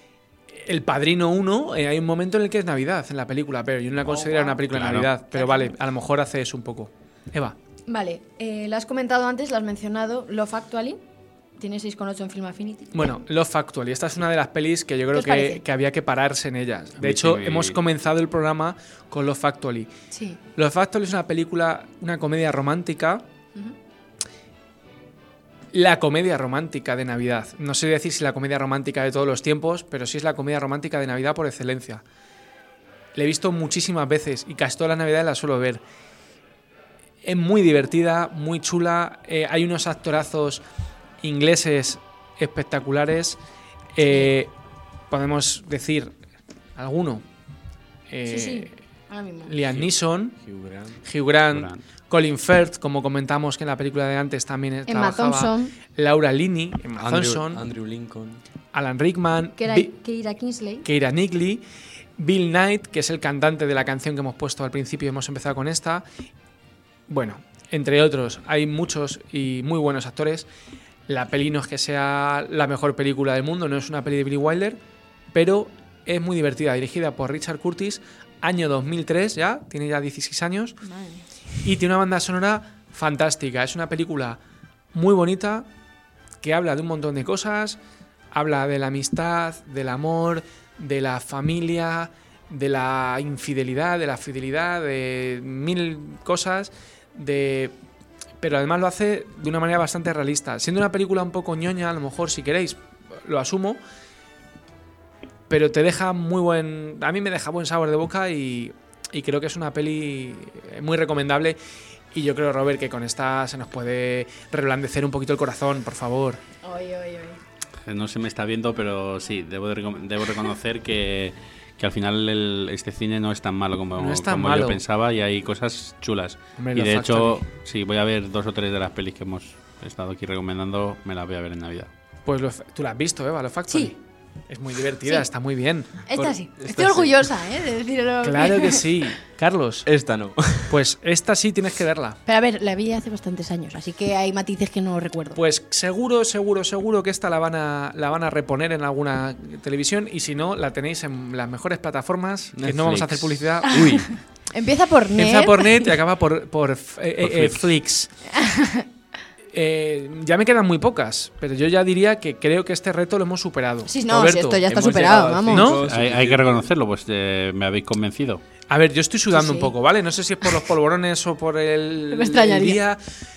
El Padrino uno, eh, hay un momento en el que es Navidad en la película, pero yo no la considero una película Claro. de Navidad. Pero vale, a lo mejor hace eso un poco. Eva. Vale, eh, la has comentado antes, la has mencionado, Love Actually, tiene seis coma ocho en Film Affinity. Bueno, Love Actually. Esta es una de las pelis que yo creo os que, parece? que había que pararse en ellas. A De mí hecho, sí me- hemos comenzado el programa con Love Actually. Sí. Love Actually es una película, una comedia romántica. Ujú. La comedia romántica de Navidad. No sé decir si la comedia romántica de todos los tiempos, pero sí es la comedia romántica de Navidad por excelencia. La he visto muchísimas veces y casi todas las Navidades la suelo ver. Es muy divertida, muy chula. eh, hay unos actorazos ingleses espectaculares. Eh, podemos decir alguno. Eh, Sí, sí, ahora mismo. Liam Neeson, Hugh Grant. Hugh Grant, Hugh Grant. Colin Firth, como comentamos que en la película de antes también Emma trabajaba. Thompson, Laura Linney, Emma Andrew, Thompson, Andrew Lincoln. Alan Rickman, Keira, Bi- Keira Kingsley. Keira Knightley, Bill Knight, que es el cantante de la canción que hemos puesto al principio y hemos empezado con esta. Bueno, entre otros, hay muchos y muy buenos actores. La peli no es que sea la mejor película del mundo, no es una peli de Billy Wilder, pero es muy divertida, dirigida por Richard Curtis, año dos mil tres ya, tiene ya dieciséis años, Madre mía. y tiene una banda sonora fantástica. Es una película muy bonita que habla de un montón de cosas. Habla de la amistad, del amor, de la familia, de la infidelidad, de la fidelidad, de mil cosas. De... Pero además lo hace de una manera bastante realista. Siendo una película un poco ñoña, a lo mejor si queréis, lo asumo. Pero te deja muy buen... A mí me deja buen sabor de boca y, y creo que es una peli muy recomendable. Y yo creo, Robert, que con esta se nos puede reblandecer un poquito el corazón, por favor. Oy, oy, oy. No se me está viendo, pero sí, debo, de recom- debo reconocer que, que al final el- este cine no es tan malo como, No es tan como malo. yo pensaba, y hay cosas chulas. Hombre, y Love de hecho, Factory. sí, voy a ver dos o tres de las pelis que hemos estado aquí recomendando, me las voy a ver en Navidad. Pues lo- tú la has visto, Eva, Love Factory. Sí. Es muy divertida, Sí. está muy bien. Esta Por- sí. esta Estoy sí. orgullosa, ¿eh? De decirlo. Claro que sí. Carlos, Esta no. pues esta sí tienes que verla. Pero a ver, la vi hace bastantes años, así que hay matices que no recuerdo. Pues seguro, seguro, seguro que esta la van a, la van a reponer en alguna televisión y si no, la tenéis en las mejores plataformas, que no vamos a hacer Netflix. publicidad. Uy. Empieza por Net. Empieza por Net y acaba por, por, eh, eh, eh, Flix. Flix. Eh, ya me quedan muy pocas, pero yo ya diría que creo que este reto lo hemos superado. Sí, no, Roberto, si esto ya está hemos superado, llegado al vamos. ¿No? Hay, hay que reconocerlo, pues eh, me habéis convencido. A ver, yo estoy sudando Sí, sí. un poco, ¿vale? No sé si es por los polvorones o por el, Me extrañaría. el día.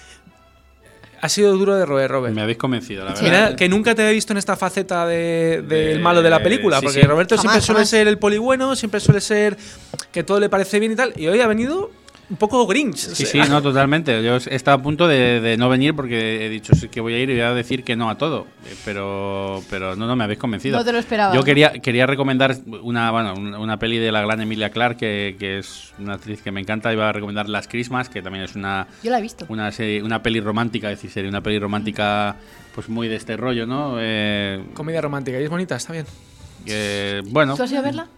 Ha sido duro de roer, Robert. Me habéis convencido, la Sí. verdad. Mira, que nunca te había visto en esta faceta de- del De- malo de la película, sí, porque sí. Roberto siempre Jamás, suele jamás. ser el poli bueno, siempre suele ser que todo le parece bien y tal, y hoy ha venido un poco Grinch. Sí, sí, no, totalmente. Yo he estado a punto de, de no venir porque he dicho sí que voy a ir y voy a decir que no a todo. Eh, Pero, pero no, no, me habéis convencido. No te lo esperaba. Yo quería, quería recomendar una, bueno, una una peli de la gran Emilia Clarke, que, que es una actriz que me encanta. Iba a recomendar Las Christmas, que también es una, Yo la he visto. una, serie- una peli romántica, es decir, sería una peli romántica pues muy de este rollo, ¿no? Eh, Comedia romántica, y es bonita, está bien. que, bueno, ¿Tú has ido a verla?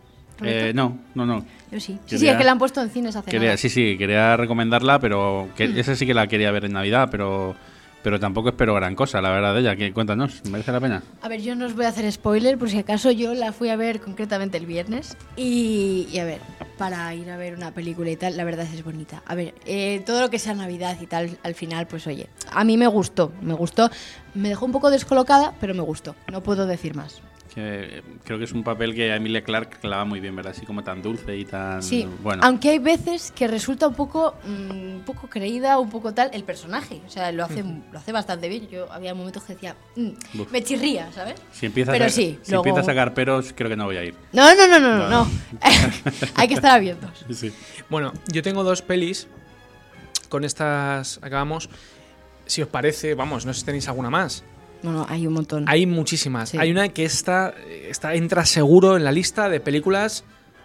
eh, no, no, no. Yo sí. Sí, Quería- sí, es que la han puesto en cines hace Quería, nada. sí, sí, quería recomendarla, pero que, esa sí que la quería ver en Navidad, pero pero tampoco espero gran cosa, la verdad, de ella. Que, cuéntanos, ¿merece la pena? A ver, yo no os voy a hacer spoiler, por si acaso yo la fui a ver concretamente el viernes. Y, y a ver, para ir a ver una película y tal, la verdad es bonita. A ver, eh, todo lo que sea Navidad y tal, al final, pues oye, a mí me gustó, me gustó. Me dejó un poco descolocada, pero me gustó. No puedo decir más. Que, eh, creo que es un papel que a Emilia Clarke clava muy bien, ¿verdad? Así como tan dulce y tan... Sí, bueno. aunque hay veces que resulta un poco, mm, un poco creída, un poco tal, el personaje. O sea, lo hace, lo hace bastante bien. Yo había momentos que decía, mm, Uf. me chirría, ¿sabes? Si empieza, pero a, sa- sí, si luego- empieza a sacar peros, creo que no voy a ir. No, no, no, no, no. No. no. Hay que estar abiertos. Sí. Bueno, yo tengo dos pelis. Con estas acabamos. Si os parece, vamos, no sé si tenéis alguna más. No, no, hay un montón. Hay muchísimas. Sí. Hay una que está, está entra seguro en la lista de películas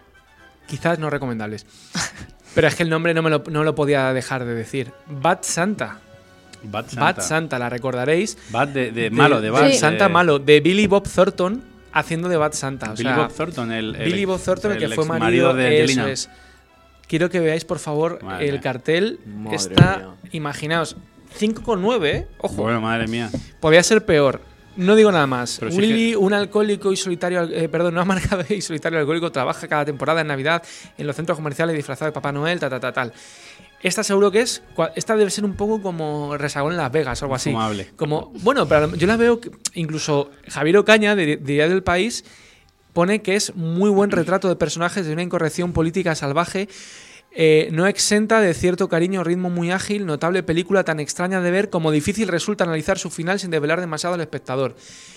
quizás no recomendables. Pero es que el nombre no me lo, no lo podía dejar de decir. Bad Santa. Bad Santa. Bad Santa, la recordaréis. Bad de, de malo, de Bad. Bad Sí. Santa de- malo, de Billy Bob Thornton haciendo de Bad Santa. O Billy sea, Bob Thornton, el, el Billy ex- Bob Thornton, el que fue exmarido marido de eso Angelina. es. Quiero que veáis, por favor, Madre el mía. cartel. Madre Está, mía. imaginaos, cinco coma nueve, ¿eh? Ojo. Bueno, madre mía. Podría ser peor. No digo nada más. Pero sí Willy, un alcohólico y solitario, eh, perdón, un amargado y solitario alcohólico, trabaja cada temporada en Navidad en los centros comerciales disfrazado de Papá Noel, ta, ta, ta, tal. Esta seguro que es, cua- esta debe ser un poco como Resagón en Las Vegas o algo así. Infumable. Como, bueno, pero yo la veo, que incluso Javier Ocaña, de, de Diario del País, pone que es muy buen retrato de personajes de una incorrección política salvaje, eh, no exenta de cierto cariño, ritmo muy ágil, notable película tan extraña de ver como difícil resulta analizar su final sin desvelar demasiado al espectador.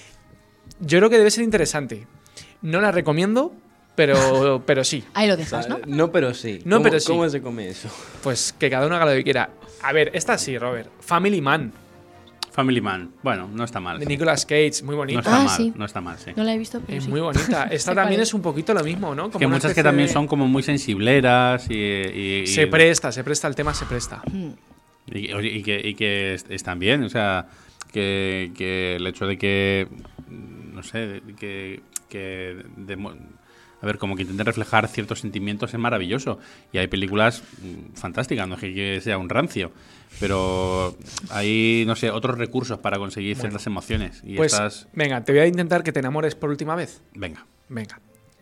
Yo creo que debe ser interesante. No la recomiendo, pero, pero sí. Ahí lo O sea, dejas, ¿no? no, pero sí. No, ¿Cómo- pero sí. ¿Cómo se come eso? Pues que cada uno haga lo que quiera. A ver, esta sí, Robert. Family Man, Family Man. Bueno, no está mal. de Nicolas Cage, muy No bonita. está Ah, mal, sí. no está mal, sí. No la he visto, pero Es sí. muy bonita. Esta Sé también cuál es un poquito lo mismo, ¿no? Como que una muchas que especie también de- son como muy sensibleras y... y- y- Se presta, se presta, el tema se presta. Mm. Y, oye, y que, y que est- están bien, o sea, que, que el hecho de que, no sé, de- que, que demo- a ver, como que intenten reflejar ciertos sentimientos es maravilloso. Y hay películas mm, fantásticas, no es que, que sea un rancio, pero hay, no sé, otros recursos para conseguir ciertas emociones. Y Pues estas, venga, te voy a intentar que te enamores por última vez. venga, Venga.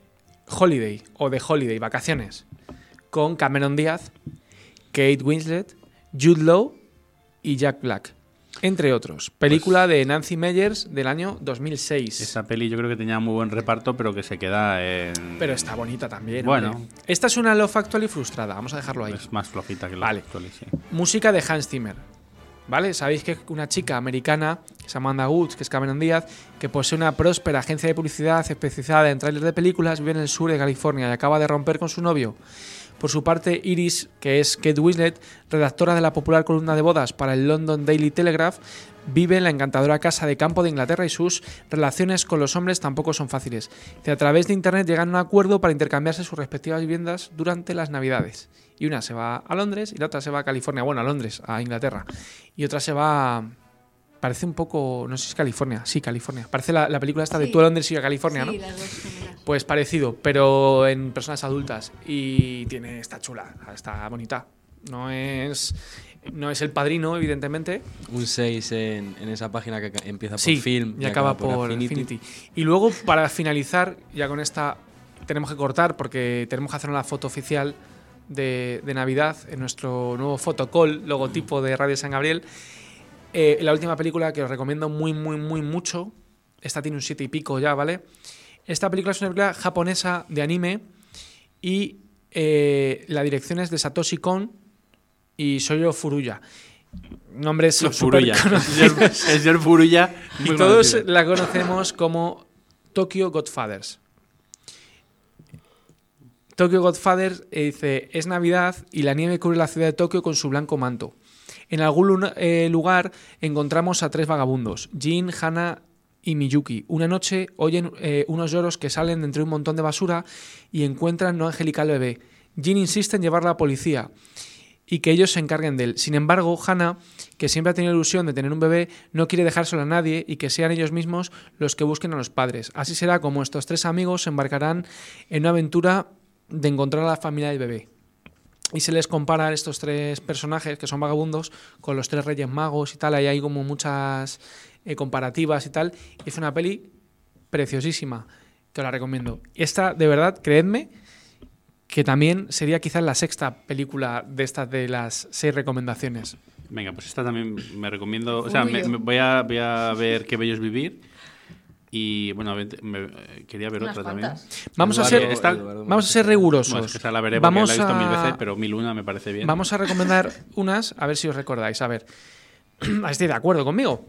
Holiday o The Holiday, vacaciones. Con Cameron Díaz, Kate Winslet, Jude Law y Jack Black. Entre otros. Película de Nancy Meyers del año dos mil seis. esa peli yo creo que tenía muy buen reparto, pero que se queda en... Pero está bonita también. Bueno. hombre. Esta es una Love Actually frustrada. Vamos a dejarlo ahí. Es más flojita que los Vale. actuales, sí. Música de Hans Zimmer. ¿Vale? Sabéis que una chica americana, que es Amanda Woods, que es Cameron Díaz, que posee una próspera agencia de publicidad especializada en trailers de películas, vive en el sur de California y acaba de romper con su novio. Por su parte, Iris, que es Kate Winslet, redactora de la popular columna de bodas para el London Daily Telegraph, vive en la encantadora casa de campo de Inglaterra y sus relaciones con los hombres tampoco son fáciles. Que a través de internet llegan a un acuerdo para intercambiarse sus respectivas viviendas durante las Navidades. Y una se va a Londres y la otra se va a California. Bueno, a Londres, a Inglaterra. Y otra se va... a- Parece un poco... No sé si es California. Sí, California. Parece la, la película esta de Sí. tú a Londres y yo a California, Sí, ¿no? las dos gemelas. Pues parecido, pero en personas adultas. Y tiene, está chula, está bonita. No es, no es El Padrino, evidentemente. Un seis en, en esa página que ca- empieza por Sí, film y acaba por Infinity. Y luego, para finalizar, ya con esta tenemos que cortar porque tenemos que hacer una foto oficial de, de Navidad en nuestro nuevo fotocall, logotipo de Radio San Gabriel. eh, la última película que os recomiendo muy, muy, muy mucho. Esta tiene un siete y pico ya, ¿vale? Esta película es una película japonesa de anime y eh, la dirección es de Satoshi Kon y Shoyo Furuya. Nombres Los súper Furuya. conocidos. El señor Furuya. Y muy todos conocido. la conocemos como Tokyo Godfathers. Tokyo Godfathers eh, dice, es Navidad y la nieve cubre la ciudad de Tokio con su blanco manto. En algún luna- eh, lugar encontramos a tres vagabundos, Jin, Hana y Miyuki. Una noche oyen eh, unos lloros que salen de entre un montón de basura y encuentran no angelical bebé. Jin insiste en llevarla a la policía y que ellos se encarguen de él. Sin embargo, Hana, que siempre ha tenido ilusión de tener un bebé, no quiere dejárselo a nadie y que sean ellos mismos los que busquen a los padres. Así será como estos tres amigos se embarcarán en una aventura de encontrar a la familia del bebé. Y se les compara a estos tres personajes, que son vagabundos, con los tres reyes magos y tal. Ahí hay como muchas eh, comparativas y tal. Y es una peli preciosísima, que os la recomiendo. Esta, de verdad, creedme, que también sería quizás la sexta película de estas de las seis recomendaciones. Venga, pues esta también me recomiendo. O sea, me, Furullo. me voy, a, voy a ver Qué bello es vivir. Y bueno, me, me- quería ver Unas otra cuantas. también. Vamos a Eduardo- ser, esta- Eduardo vamos a ser rigurosos. Bueno, es que esa la veré porque Vamos la he visto a- mil veces, pero mil una me parece bien. Vamos a recomendar unas, a ver si os recordáis. A ver, ¿estáis de acuerdo conmigo?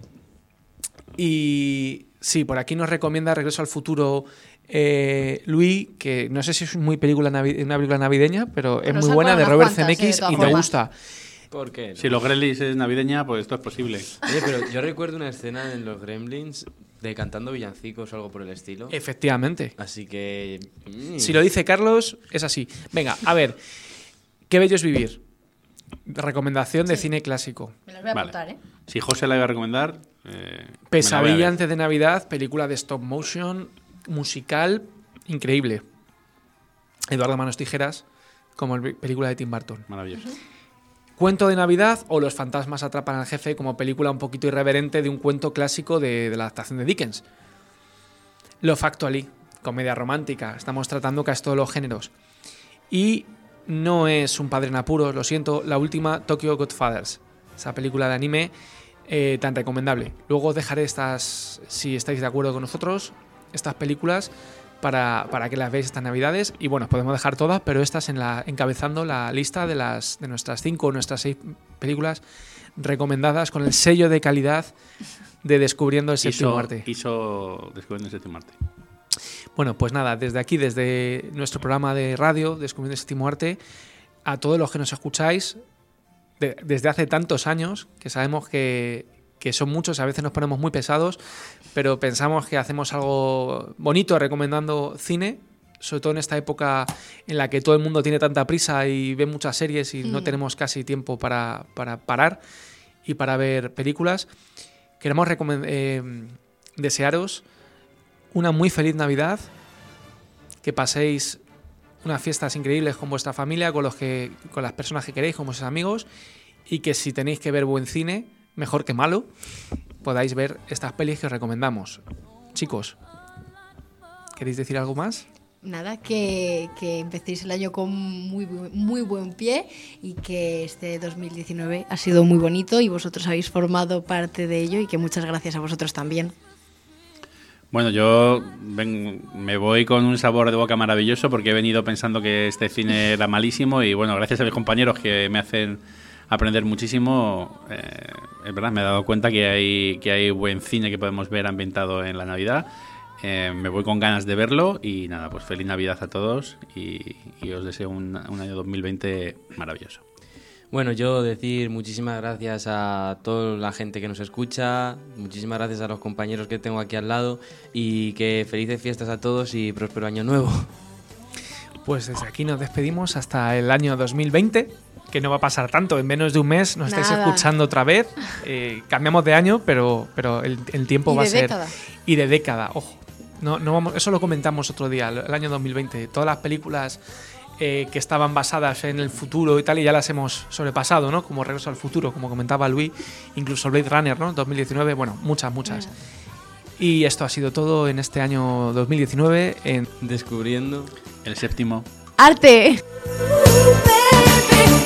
Y sí, por aquí nos recomienda Regreso al Futuro eh, Luis, que no sé si es muy película navi- una película navideña, pero es Bueno, muy son buena, de unas Robert cuantas, eh, de Zemeckis todas y te formas. gusta. ¿Por qué? Si los Gremlins es navideña, pues esto es posible. Oye, pero yo recuerdo una escena en los Gremlins de cantando villancicos o algo por el estilo. Efectivamente. Así que... mm, Si lo dice Carlos, es así. Venga, a ver, Qué bello es vivir. Recomendación de cine clásico. Me las voy a Vale. apuntar, ¿eh? Si José la iba a recomendar... eh, me la voy a Pesadilla ver. antes de Navidad, película de stop motion, musical, increíble. Eduardo Manos Tijeras, como el- película de Tim Burton. Maravilloso. Cuento de Navidad o Los fantasmas atrapan al jefe, como película un poquito irreverente de un cuento clásico de, de la adaptación de Dickens. Love Actually, comedia romántica. Estamos tratando casi todos los géneros. Y no es un padre en apuros, lo siento, la última, Tokyo Godfathers. Esa película de anime eh, tan recomendable. Luego os dejaré estas, si estáis de acuerdo con nosotros, estas películas para, para que las veáis estas navidades. Y bueno, podemos dejar todas, pero estas en la, encabezando la lista de, las, de nuestras cinco o nuestras seis películas recomendadas con el sello de calidad de Descubriendo el Séptimo Hizo, Arte. hizo Descubriendo el Séptimo Arte. Bueno, pues nada, desde aquí, desde nuestro programa de radio, Descubriendo el Séptimo Arte, a todos los que nos escucháis de- desde hace tantos años, que sabemos que, que son muchos, a veces nos ponemos muy pesados, pero pensamos que hacemos algo bonito recomendando cine, sobre todo en esta época en la que todo el mundo tiene tanta prisa y ve muchas series y no Mm. tenemos casi tiempo para, para parar y para ver películas. Queremos recomen- eh, desearos una muy feliz Navidad, que paséis unas fiestas increíbles con vuestra familia, con los que, con las personas que queréis, con vuestros amigos, y que si tenéis que ver buen cine, mejor que malo, podáis ver estas pelis que os recomendamos. Chicos, ¿queréis decir algo más? Nada, que, que empecéis el año con muy, bu- muy buen pie y que este dos mil diecinueve ha sido muy bonito y vosotros habéis formado parte de ello y que muchas gracias a vosotros también. Bueno, yo ven- me voy con un sabor de boca maravilloso porque he venido pensando que este cine era malísimo y bueno, gracias a mis compañeros que me hacen aprender muchísimo, eh, es verdad, me he dado cuenta que hay, que hay buen cine que podemos ver ambientado en la Navidad. Eh, me voy con ganas de verlo y nada, pues feliz Navidad a todos y, y os deseo un, un año dos mil veinte maravilloso. Bueno, yo decir muchísimas gracias a toda la gente que nos escucha, muchísimas gracias a los compañeros que tengo aquí al lado y que felices fiestas a todos y próspero año nuevo. Pues desde aquí nos despedimos hasta el año dos mil veinte, que no va a pasar tanto, en menos de un mes nos estáis Nada. escuchando otra vez. Eh, cambiamos de año, pero, pero el, el tiempo Y va de a ser... década. Y de década, ojo. No, no vamos, eso lo comentamos otro día, el año dos mil veinte. Todas las películas eh, que estaban basadas en el futuro y tal, y ya las hemos sobrepasado, ¿no? Como Regreso al Futuro, como comentaba Luis, incluso Blade Runner, ¿no? dos mil diecinueve, bueno, muchas, muchas. Y esto ha sido todo en este año dos mil diecinueve en Descubriendo El séptimo. ¡Arte! Baby,